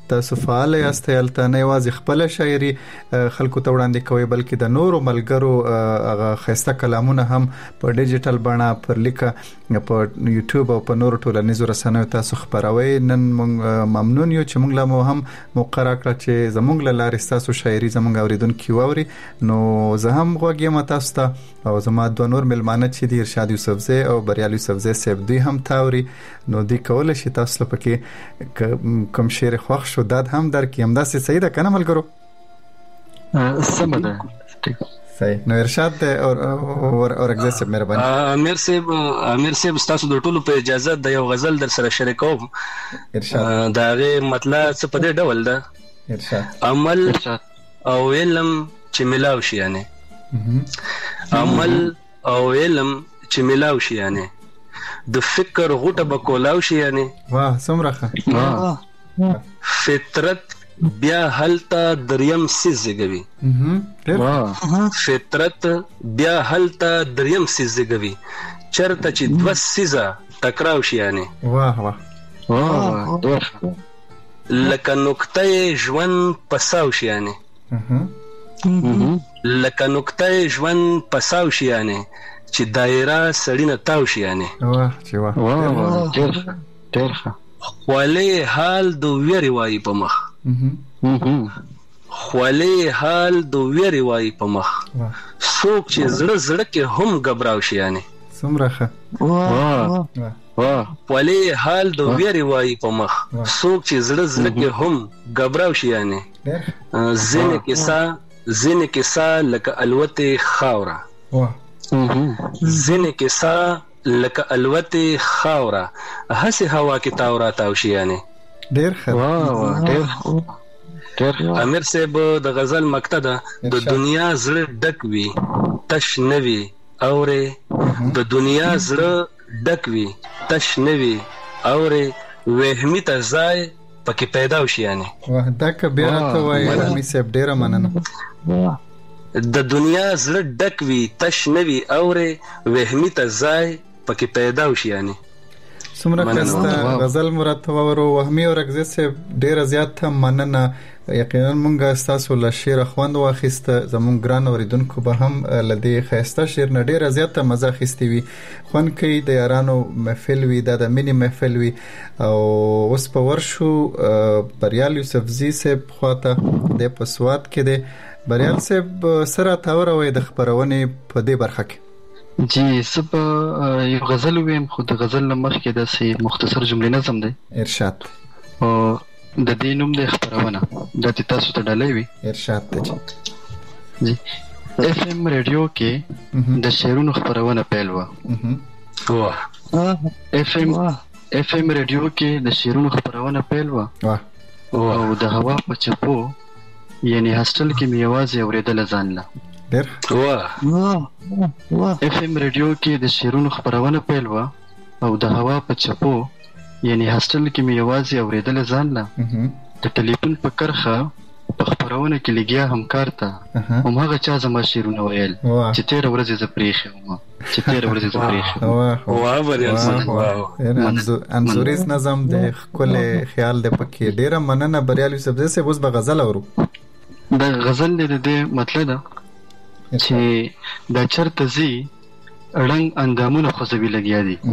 تاسو فعال یاست الته نه یوازې خپل شاعري خلکو ته وړاندې کوي بلکې د نورو ملګرو هغه خسته کلامونه هم په ډیجیټل بڼه پر لیکه په یوټیوب او په نورو ټولنیزو رسنیو تاسو خبروي. نن موږ ممنون یو چې موږ له مو هم مقرره کړ چې زموږ له لارې تاسو شاعري زموږ اوریدونکو واوري. نو زه هم غوږیم تاسو ته او زما دوه نور ملمانه چې دي ارشاد یوسفزی او بریال یوسفزی صاحب دوی هم تاوري. نو دی کول شي تاسو په کې کوم شعر خوښ شو داد هم در کې هم داسې صحیح ده کنه ملګرو؟ سم ده صحیح. نو ارشاد اور اور اورګزه صاحب مهرباني. امیر صاحب امیر صاحب تاسو د ټولو په اجازه د یو غزل در سره شریکوم. ارشاد دا غي مطلب څه په دې ډول ده؟ ارشاد عمل او علم چې ملاو شي یعنی عمل او علم چې ملاو شي یعنی د فکر غوټه بکولاو شي یعنی واه سمره فطرت بیا هلتا دریم سیز زګوي. واه فطرت بیا هلتا دریم سیز زګوي چرته چې دوه سیزه ټکراو شي یعنی واه واه واه لکه نقطه ژوند پساو شي یعنی لکه نقطه ژوند پساو شي یعنی چې دایره سړی نه تاو شي یعنی واه چې واه واه ډېر ډېر خولې حال د ویری وای په مخ خولې حال د ویری وای په مخ څوک چې زړه زړه کې هم غبراو شي یعنی سمره واه واه خولې حال د ویری وای په مخ څوک چې زړه زړه کې هم غبراو شي یعنی زنه کیسه زنه کیسه لکه الوته خاوره واه زنه کیسه لکه الوته خاوره هسه هوا کې تاورا تاوشي یعنی ډېر ښه. واه ډېر ډېر امیر صاحب د غزل مقطع ده د دنیا زړه ډک وي تش نوي اوره د دنیا زړه ډک وي تش نوي اوره وهمي ته ځای پکې پیدا وشي یعنی واه دا که بیا ته وایي امیر صاحب ډېره مننه. د دنیا زړه ډک وي تش نوي اوره وهمي ته ځای پکې پیدا وشي یعنی څومره خسته غزل مرتب ورو وهمي اورګزه صاحب ډېر زیات مننه. یقینا مونږه تاسو له شعر خوند واخیسته زموږ ګران اوریدونکو به هم لدی خسته شعر نه ډېر زیات مزه اخیستی وي خون کې د یارانو محفل وي د مینی محفل وي او اوس په ورشو بریال یوسفزی صاحب خواته د پسوات کې د بریال صاحب سره تاوروي د خبرونه په دې برخه کې. جی سب یو غزل ویم خو د غزل مخ کې د سي مختصر جملې نظم دی. ارشاد او د دې نوم د خبرونه د تاسو ته ډالۍ وي. ارشاد ته جی اف ام رادیو کې د شعرونو خبرونه پیل و. واه اف ام اف ام رادیو کې د شعرونو خبرونه پیل و. واه او د هوا په چپو یعنی هاستل کې می आवाज اوریدل ځانله ډېر واه واه اف ام رادیو کې د شعرونو خبرونه پیل و او د هوا په چپو یعنی هاستل کې می आवाज اوریدل ځانله د ټلیفون په کرخه په خبرونه کې لګیا همکار ته هم هغه چا زما شعرونه ویل چې تیر ورځې ز پریخه ومه چې تیر ورځې ز پریخه واه واه بریال انزوریز نظم د خپل خیال د پکې ډېر مننه بریال یوسفزی صاحب اوس به غزل اورو. د غزل د دې مطلب ده چې دا چرته زی رنگ اندامونه خوځوي لګیا دي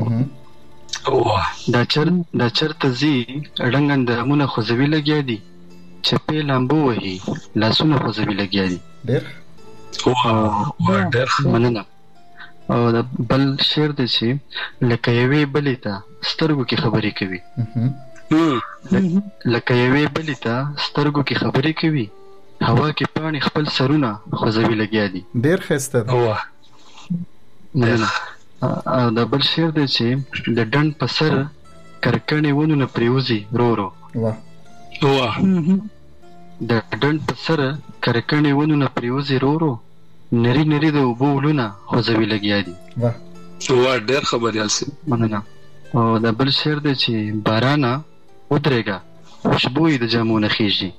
دا چر دا چرته زی رنگ اندامونه خوځوي لګیا دي چپې لامبو وهي لاسونه خوځوي لګیا دي. ډېر واه ډېر مننه. او د بل شعر دی چې لکه یوې بلې ته سترګو کې خبرې کوي لکه یوې بلې ته سترګو کې خبرې کوي هوا کې پاڼې خپل سرونه خوځوي لګیا دي. ډېر ښایسته ده. مننه. او د بل شعر دی چې د ډنډ په سر کرکڼې ونونه پرېوځي ورو ورو. واه د ډنډ په سر کرکڼې ونونه پرېوځي ورو ورو نری نری د اوبو ولونه خوځوي لګیا دي. واه واه ډېر خبریال سي. مننه. او د بل شعر دی چې بارانه ودرېږه خوشبويي د جامو نه خېږي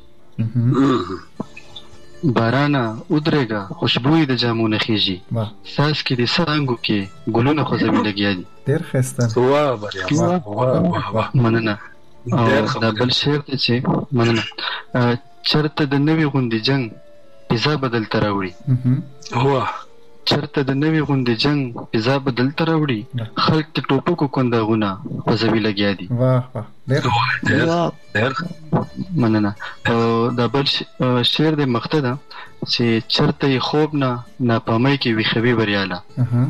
بارانه ودرېږه خوشبويي د جامو نه خېږي ساس کې د سانګو کې ګلونه خوځوي لګیا دي. ډېر ښایسته. واه بریال واه واه مننه. دا بل شعر دی چې مننه چرته د نوې غوندې جنگ فضا بدل تراوړي هو چرته د نوې غوندې جنگ فضا بدل تراوړي خلک ته ټوپکو کنداغونه خوځوي لګیا دي. واه واه ډېر مننه. دا بل شعر دی مخته ده چې چرته یې خوب نه ناپامۍ کې ویښوي بریاله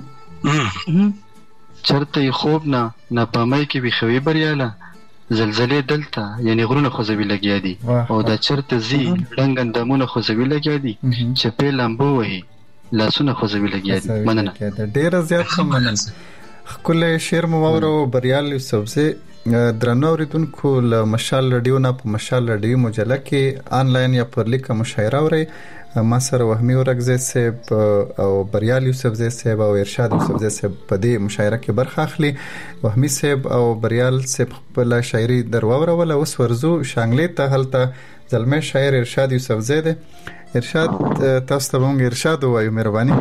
چرته یې خوب نه ناپامۍ کې ویښوي بریاله زلزلې دلته یعنی غرونه خوځوي لګیا دي او دا چرته زی ړنګ اندامونه خوځوي لګیا دي چپې لامبو وهي لاسونه خوځوي لګیا دي. مننه. ډېره زیاته مننه. ښکلی شعر مو واورو بریال یوسفزي. درنو اوریدونکو له مشال رادیو نه په مشال رادیو مجله کې آنلاین یا پر لیکه مشاعره اورئ. ما سره وهمي ورکزی صاحب او بریال یوسفزي صاحب او ارشاد یوسفزي صاحب په دې مشاعره کې برخه اخلي. وهمي صاحب او بریال صاحب خپل شاعري درواوروله. اوس ورزو شانګلې ته هلته زلمی شاعر ارشاد یوسفزي دی. ارشاد تاسو ته مونږ ارشاد وایو. مهرباني.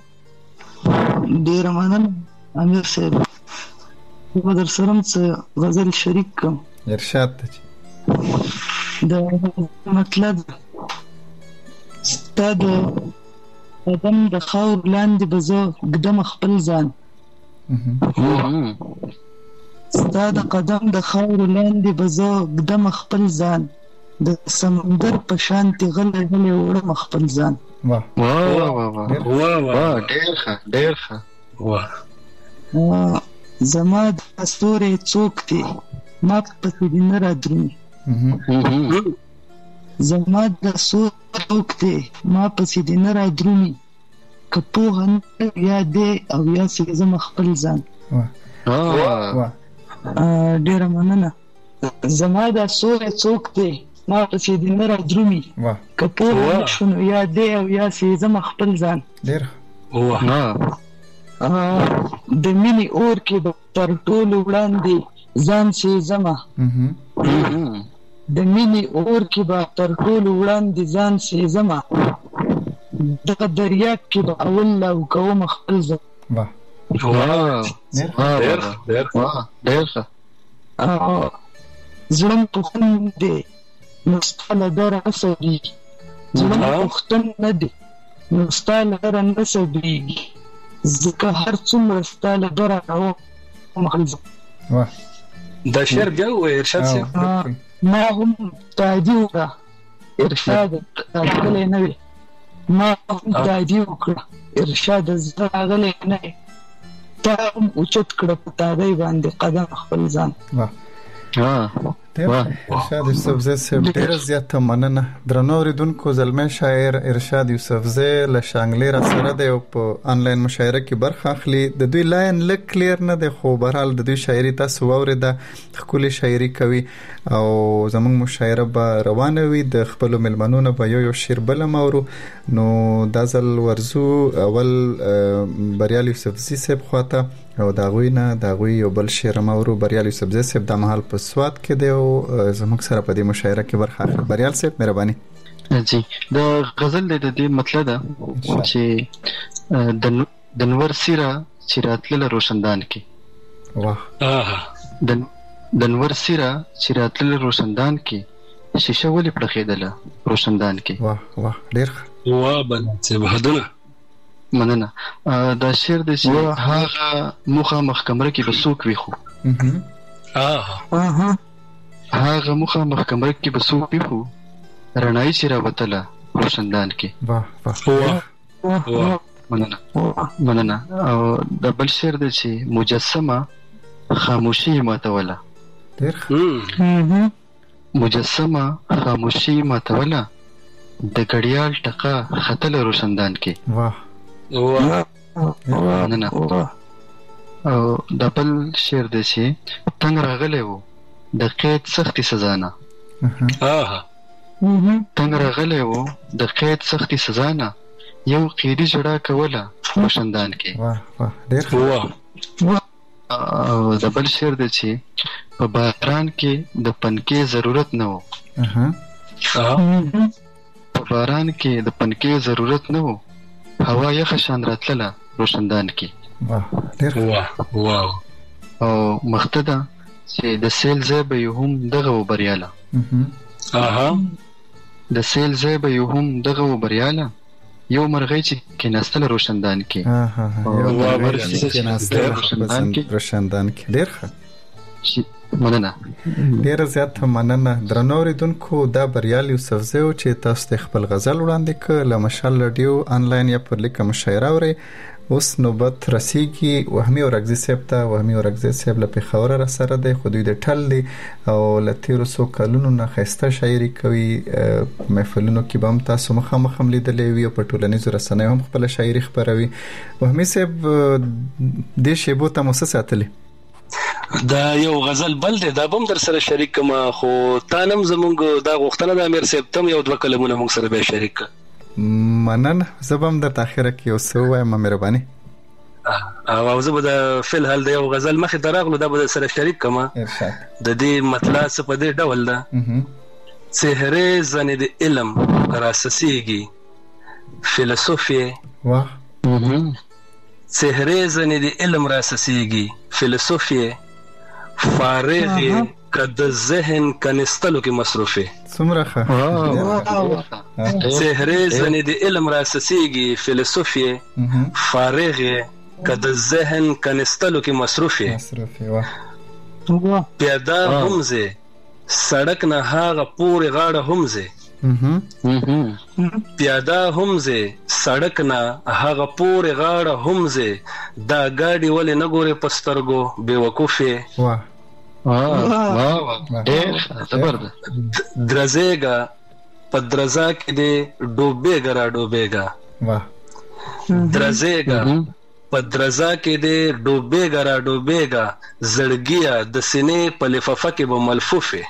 ډېره مننه امیر صاحب. زه در سره څه غزل شریک کوم. ارشاد ته د مطلب ستا د قدم د خاور لاندې به زه ږدم خپل ځان ستا د قدم د خاور لاندې به زه ږدم خپل ځان د سمندر په شانتې غلی غلی وړم خپل ځان. واه واه واه واه ډېر ښه ډېر ښه. واه زما د ستوري څوک دی ما پسې دې نه رادرومي زما د ستوري څوک دی ما پسې دې نه رادرومي که پوهه نه یا دی او یا سې زما خپل ځان. ډېره مننه. زما د ستوري څوک دی ما پسې دې نه رادرومي که پوهه نه شو نو یا دی او یا سې زما خپل ځان. ډېر د مینې اور کې به تر ټولو وړاندې ځان سېزمه د مینې اور کې به تر ټولو وړاندې ځان سېزمه دغه دریاب کې به اول لو کوم خپل ځان. ډېر ښه. زړه مې پوښتن دی نو ستا له دره نه صبرېږي زړه مې پوښتن نه دی نو ستا له دره نه صبرېږي ځکه هر څومره ستا له دره راوم خپل ځان. دا شعر بیا ووایه ارشاد صاحب. ما هم تادي وکړه ارشاد راغلی نه وي ما هم تادي وکړه ارشاد زه راغلی نه وي تا هم اوچت کړه په تادۍ باندې قدم خپل ځان. ارشاد یوسفزي صاحب ډېره زیاته مننه. درنو اوریدونکو زلمی شاعر ارشاد یوسفزي له شانګلې را سره دی او په آنلاین مشاعره کې برخه اخلي. د دوی لاین لږ کلیر نه دی خو بهرحال د دوی شاعري تاسو واورېده. ښکلې شاعري کوي او زموږ مشاعره به روانه وي. د خپلو مېلمنو نه به یو یو شعر بل هم اورو. نو دا ځل ورځو اول بریال یوسفزي صاحب خواته او د هغوی نه د هغوی یو بل شعر هم اورو. بریال یوسفزي صاحب دا مهال په سوات کې دی او زموږ سره په دې مشاعره کې برخه اخلي. بریال صاحب مهرباني. جی د غزل د دې مطلب ده چې د نور سیره چې راتلله روشندان کې. واه د نور سیره چې راتلله روشندان کې شیشه ولې پړخېدله روشندان کې. واه واه ډېر ښه. واه بنات بهدونه. مننه. دا شعر دی چې هغه مخامخ کمره کې به څوک وي خو هغه مخامخ کمره کې به څوک وي خو رڼایي چې راوتله روشندان کې. مننه مننه. او دا بل شعر دی چې مجسمه خاموشي ماتوله. ډېر ښه. مجسمه خاموشي ماتوله د غړیال ټقه ختله روشندان کې. واه مننه. او د بل شعر دی چې تنګ راغلی و د قید سختي سزا نه. تنګ راغلی و د قید سختي سزا نه یو قیدي جړه کوله روشندان کې. واه واه ډېر ښه. او د بل شعر دی چې په باران کې د پنکې ضرورت نه و. په باران کې د پنکې ضرورت نه و هوا یخه شان راتلله روشندان کې. واه ډېر واه واه. او مخته ده چې د سیل ځای به یو هم دغه وبریاله اها د سیل ځای به یو هم دغه وبریاله یو مرغۍ چې کېناستله روشندان کې ها ها یو مرغۍ چې کېناستله روشندان کې. ډېر ښه، مننه، ډېره زیاته مننه. درنو اورېدونکو، دا بریال یوسفزی و چې تاسو ته خپل غزل وړاندې کړ له مشال رادیو آنلاین یا پر لیکه مشاعره اورئ. اوس نوبت رسیږي وهمي اورګزي صاحب ته. وهمي اورګزي صاحب له پېښوره را سره دی، خو دوی د ټل دی او له تېرو څو کلونو نه ښایسته شاعري کوي. محفلونو کې به هم تاسو مخامخ هم لیدلی وي او په ټولنیزو رسنیو هم خپله شاعري خپروي. وهمي صاحب دې شیبو ته مو څه ساتلي؟ دا یو غزل بل دی، دا به هم در سره شریک کما، خو تا نم زمونږ دا غوښتنه ده امیر صاحب ته یو دوه کلمونه موږ سره بیا شریک کړه. مننه. زه به هم درته اخره کې یو څه ووایم، مهرباني. او زه به د فلحال د یو غزل مخې ته راغلو، دا به در سره شریک کما. د دې مطلع څه په دې ډول ده: څهرې زنې د علم راسسیږي فلسفې، څهرې زنې د علم راسسیږي فلسفې، فارغې که د ذهن کنستلو کې مصروفې. څومره ښه. څهرې زنې د علم راسسیږي فلسفې، فارغې که د ذهن کنستلو کې مصروفې. پیاده هم ځې سړک نه هغه پورې غاړه هم ځې، پیاده هم ځې سړک نه هغه پورې غاړه هم ځې، دا ګاډي ولې نه ګورې په سترګو بې وقوفې. درزېږه په درزا کې دې ډوبېږه را ډوبېږه، درزېږه په درزا کې دې ډوبېږه را ډوبېږه، زړګیه د سینې په لفافه کې به ملفوفې.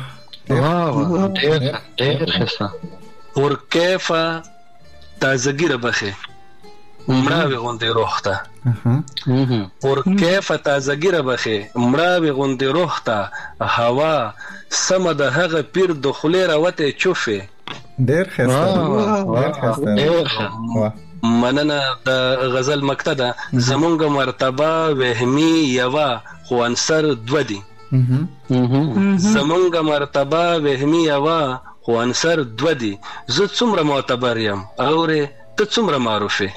پر کیفه تازګي ربخې مړاوي غوندې روح ته، پر کیفه تازګي ربخې مړاوي غوندې روح ته، هوا سمه د هغه پیر د خولې راوتې چوفې. ډېر ښایسته، ډېر ښایسته. مننه. د غزل مکته ده زمونږ مرتبه وهمي یوه خو عنصر دوه دي، زمونږ مرتبه وهمي یوه خو عنصر دوه دي، زه څومره معتبر یم اورې ته څومره معروفې.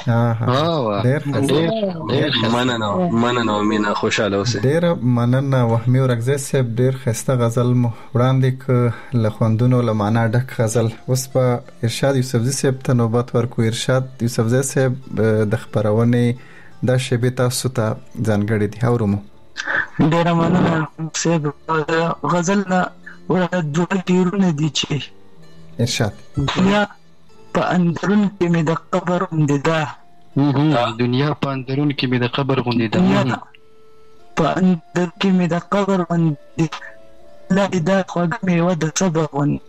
مننه مننه مینا، خوشاله اوسې. ډېر مننه وهمي اورګزی صاحب، ډېر ښایسته غزل مو وړاندې کړ، له خوندونو له معنا ډک غزل. اوس په ارشاد یوسفزي صاحب ته نوبت ورکو. ارشاد یوسفزي صاحب د خپرونې دا شیبې تاسو ته ځانګړې دي، اورو مو. ډېره مننه صاحب. غزل نه دوه ډېرونه دي چې ارشاد دنیا په اندرون کې مې د قبر غوندې ده، دنیا په اندرون کې مې د قبر غوندې ده، په اندر کې مې د قبر غوندې لا دا خوږه میوه د صبر غوندې.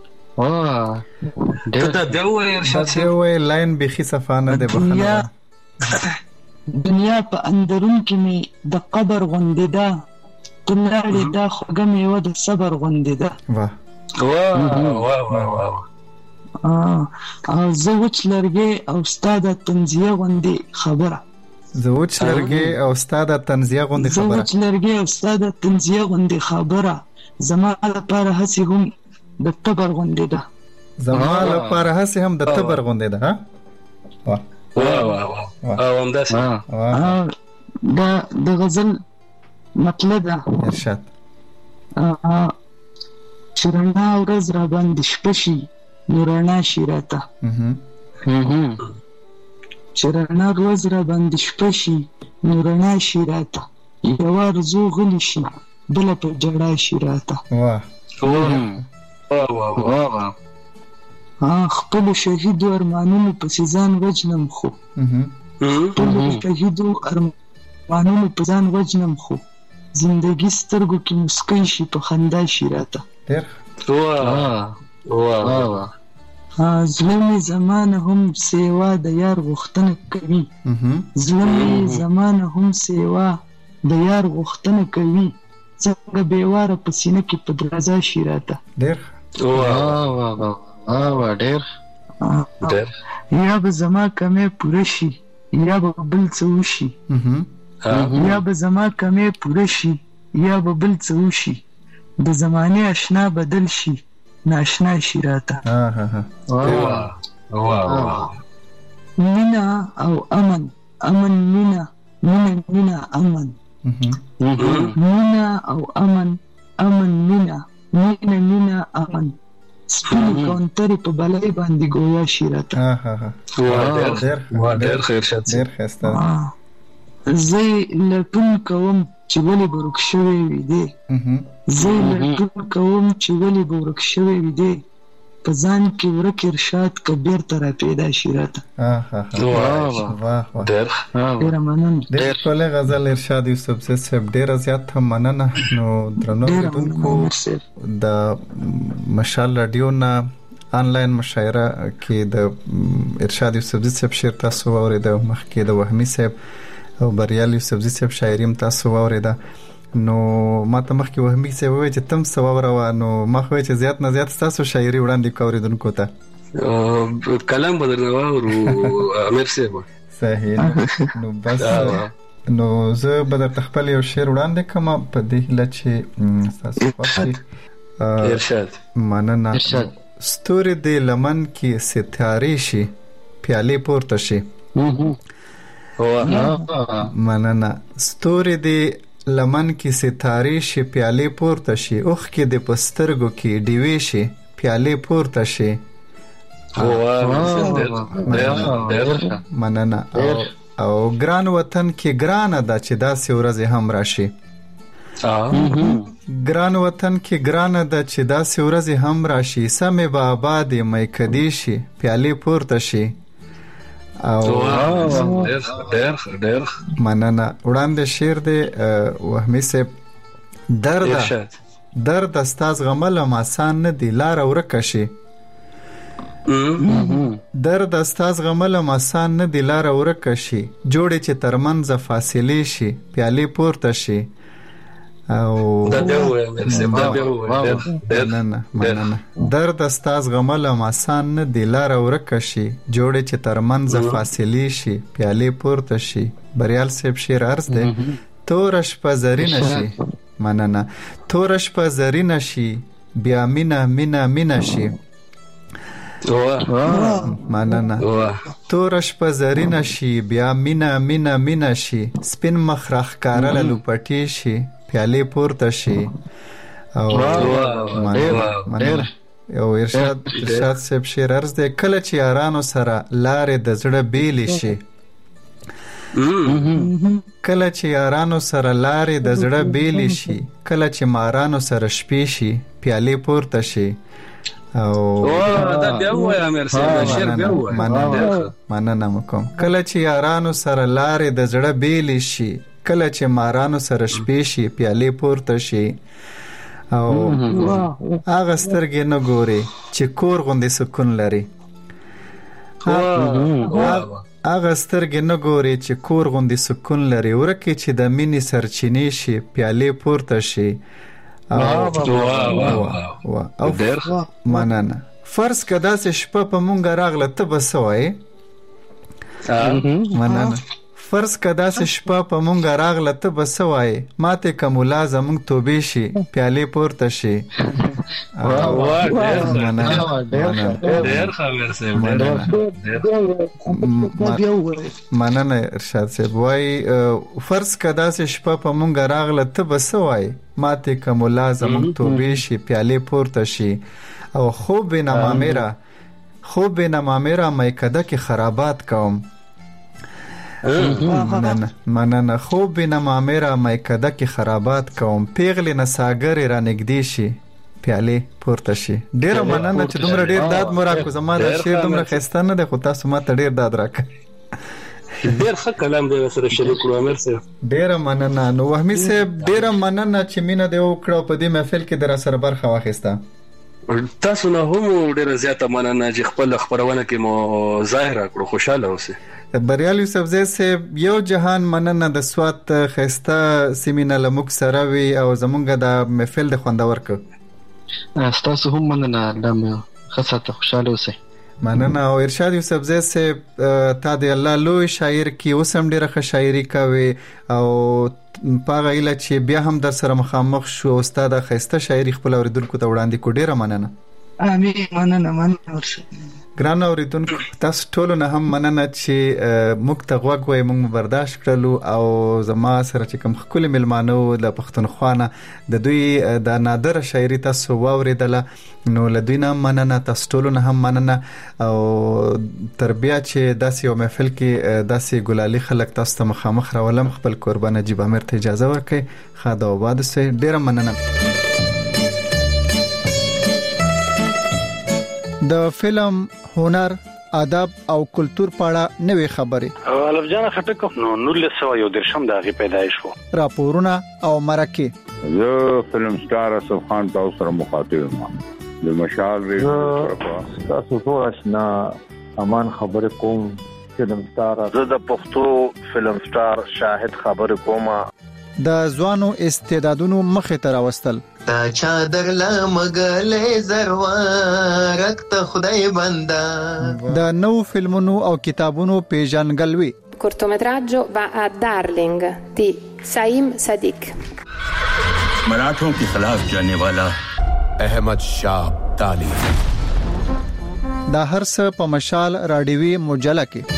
ته دا وایې ارشاد صاحب؟ وایې لاین بیخي صفا نه دی. بخښنه. دنیا په اندرون کې مې د قبر غوندې ده، ته لاړې دا خوږه میوه د صبر غوندې ده. واه واه واه واه. او زه وچ لرګې او ستا د تنزیه غوندې خبره، زه وچ لرګې او ستا د تنزیه غوندې خبره، زه وچ لرګې او ستا د تنزیه غوندې خبره، زما لپاره هسې هم د تبر غوندې ده، زما لپاره هسې هم د تبر غوندې ده. ها واه واه واه. او همداسې دا د غزل مطلب ده. ارشاد. چې رڼا ورځ را باندې شپه شي نو رڼا شي راته، چې رڼا ورځ را باندې شپه شي نو رڼا شي راته، یوه ارزو غلی شي بله په جړا شي راته. خپلو شهیدو ارمانونو پسې ځان وجنم، خو خپلو شهیدو ارمانونو په ځان وجنم، خو زندگی سترګو کې مسکی شي په خندا شي راته. زړه مې زمانه هم سیوا د یار غوښتنه کوي، زړه مې زمانه هم سیوا د یار غوښتنه کوي، څنګه بیواره په سینه کې په درزا شي راته. ډېر ډېر یا به زما کمې پوره شي یا به بل څه وشي، یا به زما کمې پوره شي یا به بل څه وشي د زمانې اشنا بدل شي ناشنا شي راته مینا او امن امن مینا مینا مینا امن مینا او امن امن مینا مینا مینا امن سپینې کونترې په بلای باندې ګویا شي راته ډېر ښه ارشاد ډېر ښایسته زه لټون کوم چې ولې به ورک شوی وي دی زه لټون کوم چې ولې به ورک شوی وي دی په ځان کې ورک ارشاد که بیرته را پیدا شي راته ډېره مننه ډېر ښکلی غزل ارشاد یوسفزي صاحب ډېره زیاته مننه نو درنو اورېدونکو د مشال راډیو نه آنلاین مشاعره کې د ارشاد یوسفزي صاحب شعر تاسو واورېده مخکې د وهمي صاحب او بریال یوسفزي صاحب شاعري هم تاسو واورېده نو ما ته مخکې وهمي صاحب وویل چې تم څه واوروه نو ما خو ویل چې زیات نه زیات ستاسو شاعري وړاندې کړه اورېدونکو ته کلام به درنه واورو امیر صاحب صحیح نو بس نو زه به درته خپل یو شعر وړاندې کړم په دې هیله چې ستاسو خوښ شي ارشاد مننه ستوري د لمن کې ستارې شي پیالې پورته شي مننه ستوري د لمن کې ستارې شي پیالې پورته شي اوخ کې د پسترګو کې ډیوې شي پیالې پورته شي مننه او ګران وطن کې ګرانه ده چې داسې ورځې هم راشي ګران وطن کې ګرانه ده چې داسې ورځې هم راشي سمې به آبادې میکدې شي پیالې پورته شي او ډېر ډېر مننه وړاندې شعر دی وهمي صاحب درد درد استاز غمل آسان نه دی لار ورکه شي درد استاز غمل آسان نه دی لار ورکه شي جوړې چې ترمنځ فاصلې شي پیالې پورته شي او مننه مننه درد استاز غمل آسان نه دی لار ورکه شي جوړې چې ترمنځ فاصلې شي پیالې پورته شي بریال صاحب شعر عرض دی تور شپه زرینه شي مننه تور شپه زرینه شي بیا مینا مینا مینا شي مننه تور شپه زرینه شي بیا مینا مینا مینا شي سپین مخ راښکاره لوپټې شي پیالې پورته شي او مننه یو ارشاد ارشاد صاحب شعر عرض دی کله چې یارانو سره لارې د زړه بیلې شي کله چې یارانو سره لارې د زړه بیلې شي کله چې مارانو سره شپې شي پیالې پورته شي او دا بیا وای امیر صاحب شعر بیا وای مننه مکم کله چې یارانو سره لارې د زړه بیلې شي کله چې مارانو سره شپې شي پیالې پورته شي او هغه سترګې نه ګوري چې کور غوندې سکون لري هغه سترګې نه ګوري چې کور غوندې سکون لري ورکې چې د مینې سرچینې شي پیالې پورته شي او مننه فرض که داسې شپه په مونږ راغله ته به څه وایې مننه فرض که داسې شپه په مونږ راغله ته به څه وایې ماتې که ملا زمونږ توبې شي پیالې پورته شي مننه ارشاد صاحب وایي فرض که داسې شپه په مونږ راغله ته به څه وایې ماتې که ملا زمونږ توبې شي پیالې پورته شي او خوب بینما میرا خوب بینما میرا میکده کې خرابات کوم مننه مننه خوب بینما میرا میکده کې خرابات کوم پیغلې نساګرې را نږدې شي پیالې پورته شي ډېره مننه چې دومره ډېر داد مو راکړو زما دا شعر دومره ښایسته نه دی خو تاسو ما ته ډېر داد راکړئ ډېر ښه کلام دی سره شریک کړو امیر صاحب ډېره مننه نو وهمي صاحب ډېره مننه چې مینه دې وکړه په دې محفل کې در سره برخه واخیسته تاسو نه هم ډېره زیاته مننه چې خپل خبرونه کې مو ظاهر کړو خوشاله اوسئ بریال یوسفزي صاحب یو جهان مننه د سوات خسته سیمینه لمک سره وی او زمونږ د محفل د خوندور ک تاسو هم مننه د خاصه خوشاله اوسئ مننه. او ارشاد یوسف زئی صاحب تا د الله لوی شاعر کې اوس هم ډیره ښه شاعري کوي او پاغه ایله چې بیا هم در سره مخامخ شو استاد خسته شاعري خپل اوریدونکو ته وړاندې کو. ډیره مننه. امين. مننه مننه ورشد. ګران اوریدونکو تاسو ټول نه هم مننه چې موږ ته غوږ وای موږ برداشت کړلو او زما سره چې کوم خپل ملمانو د پښتونخوا نه د دوی د نادره شاعري تاسو واوریدله نو له دوی نه مننه. تاسو ټول نه هم مننه او تربیه چې داسې یو محفل کې داسې ګلالي خلک تاسو ته مخامخ راولم خپل قربان نجیب امیر ته اجازه ورکړئ. خاده آباد سه. ډیره مننه. د فلم هنر ادب او کلچر پاړه نوې خبره الف جان خټک نو نولس سو یو درشم د غي پیدایش وو. راپورونه او مرکه زه فلم سٹار اسف خان تاسو سره مخاطب یم. د مشال ریډیو تاسو ټول آشنا امان خبره کوم. فلم سٹار زه د پښتو فلم سٹار شاهد خبره کوم. د ځوانو استعدادونو مخه تر واستل تا چادر لمغلې زروارک ته خدای بندا. د نو فلمونو او کتابونو پیژنګلوي. cortometraggio va a Darling di Saim Sadiq. मराठों के खिलाफ जाने वाला अहमद शाह ताली. دا هر څه په مشال راډیوي مجله کې.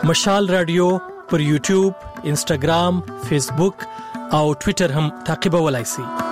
مشال رادیو پر یوټیوب، انسټاګرام، فیسبوک او ټوئیټر هم تعقیبولای شئ.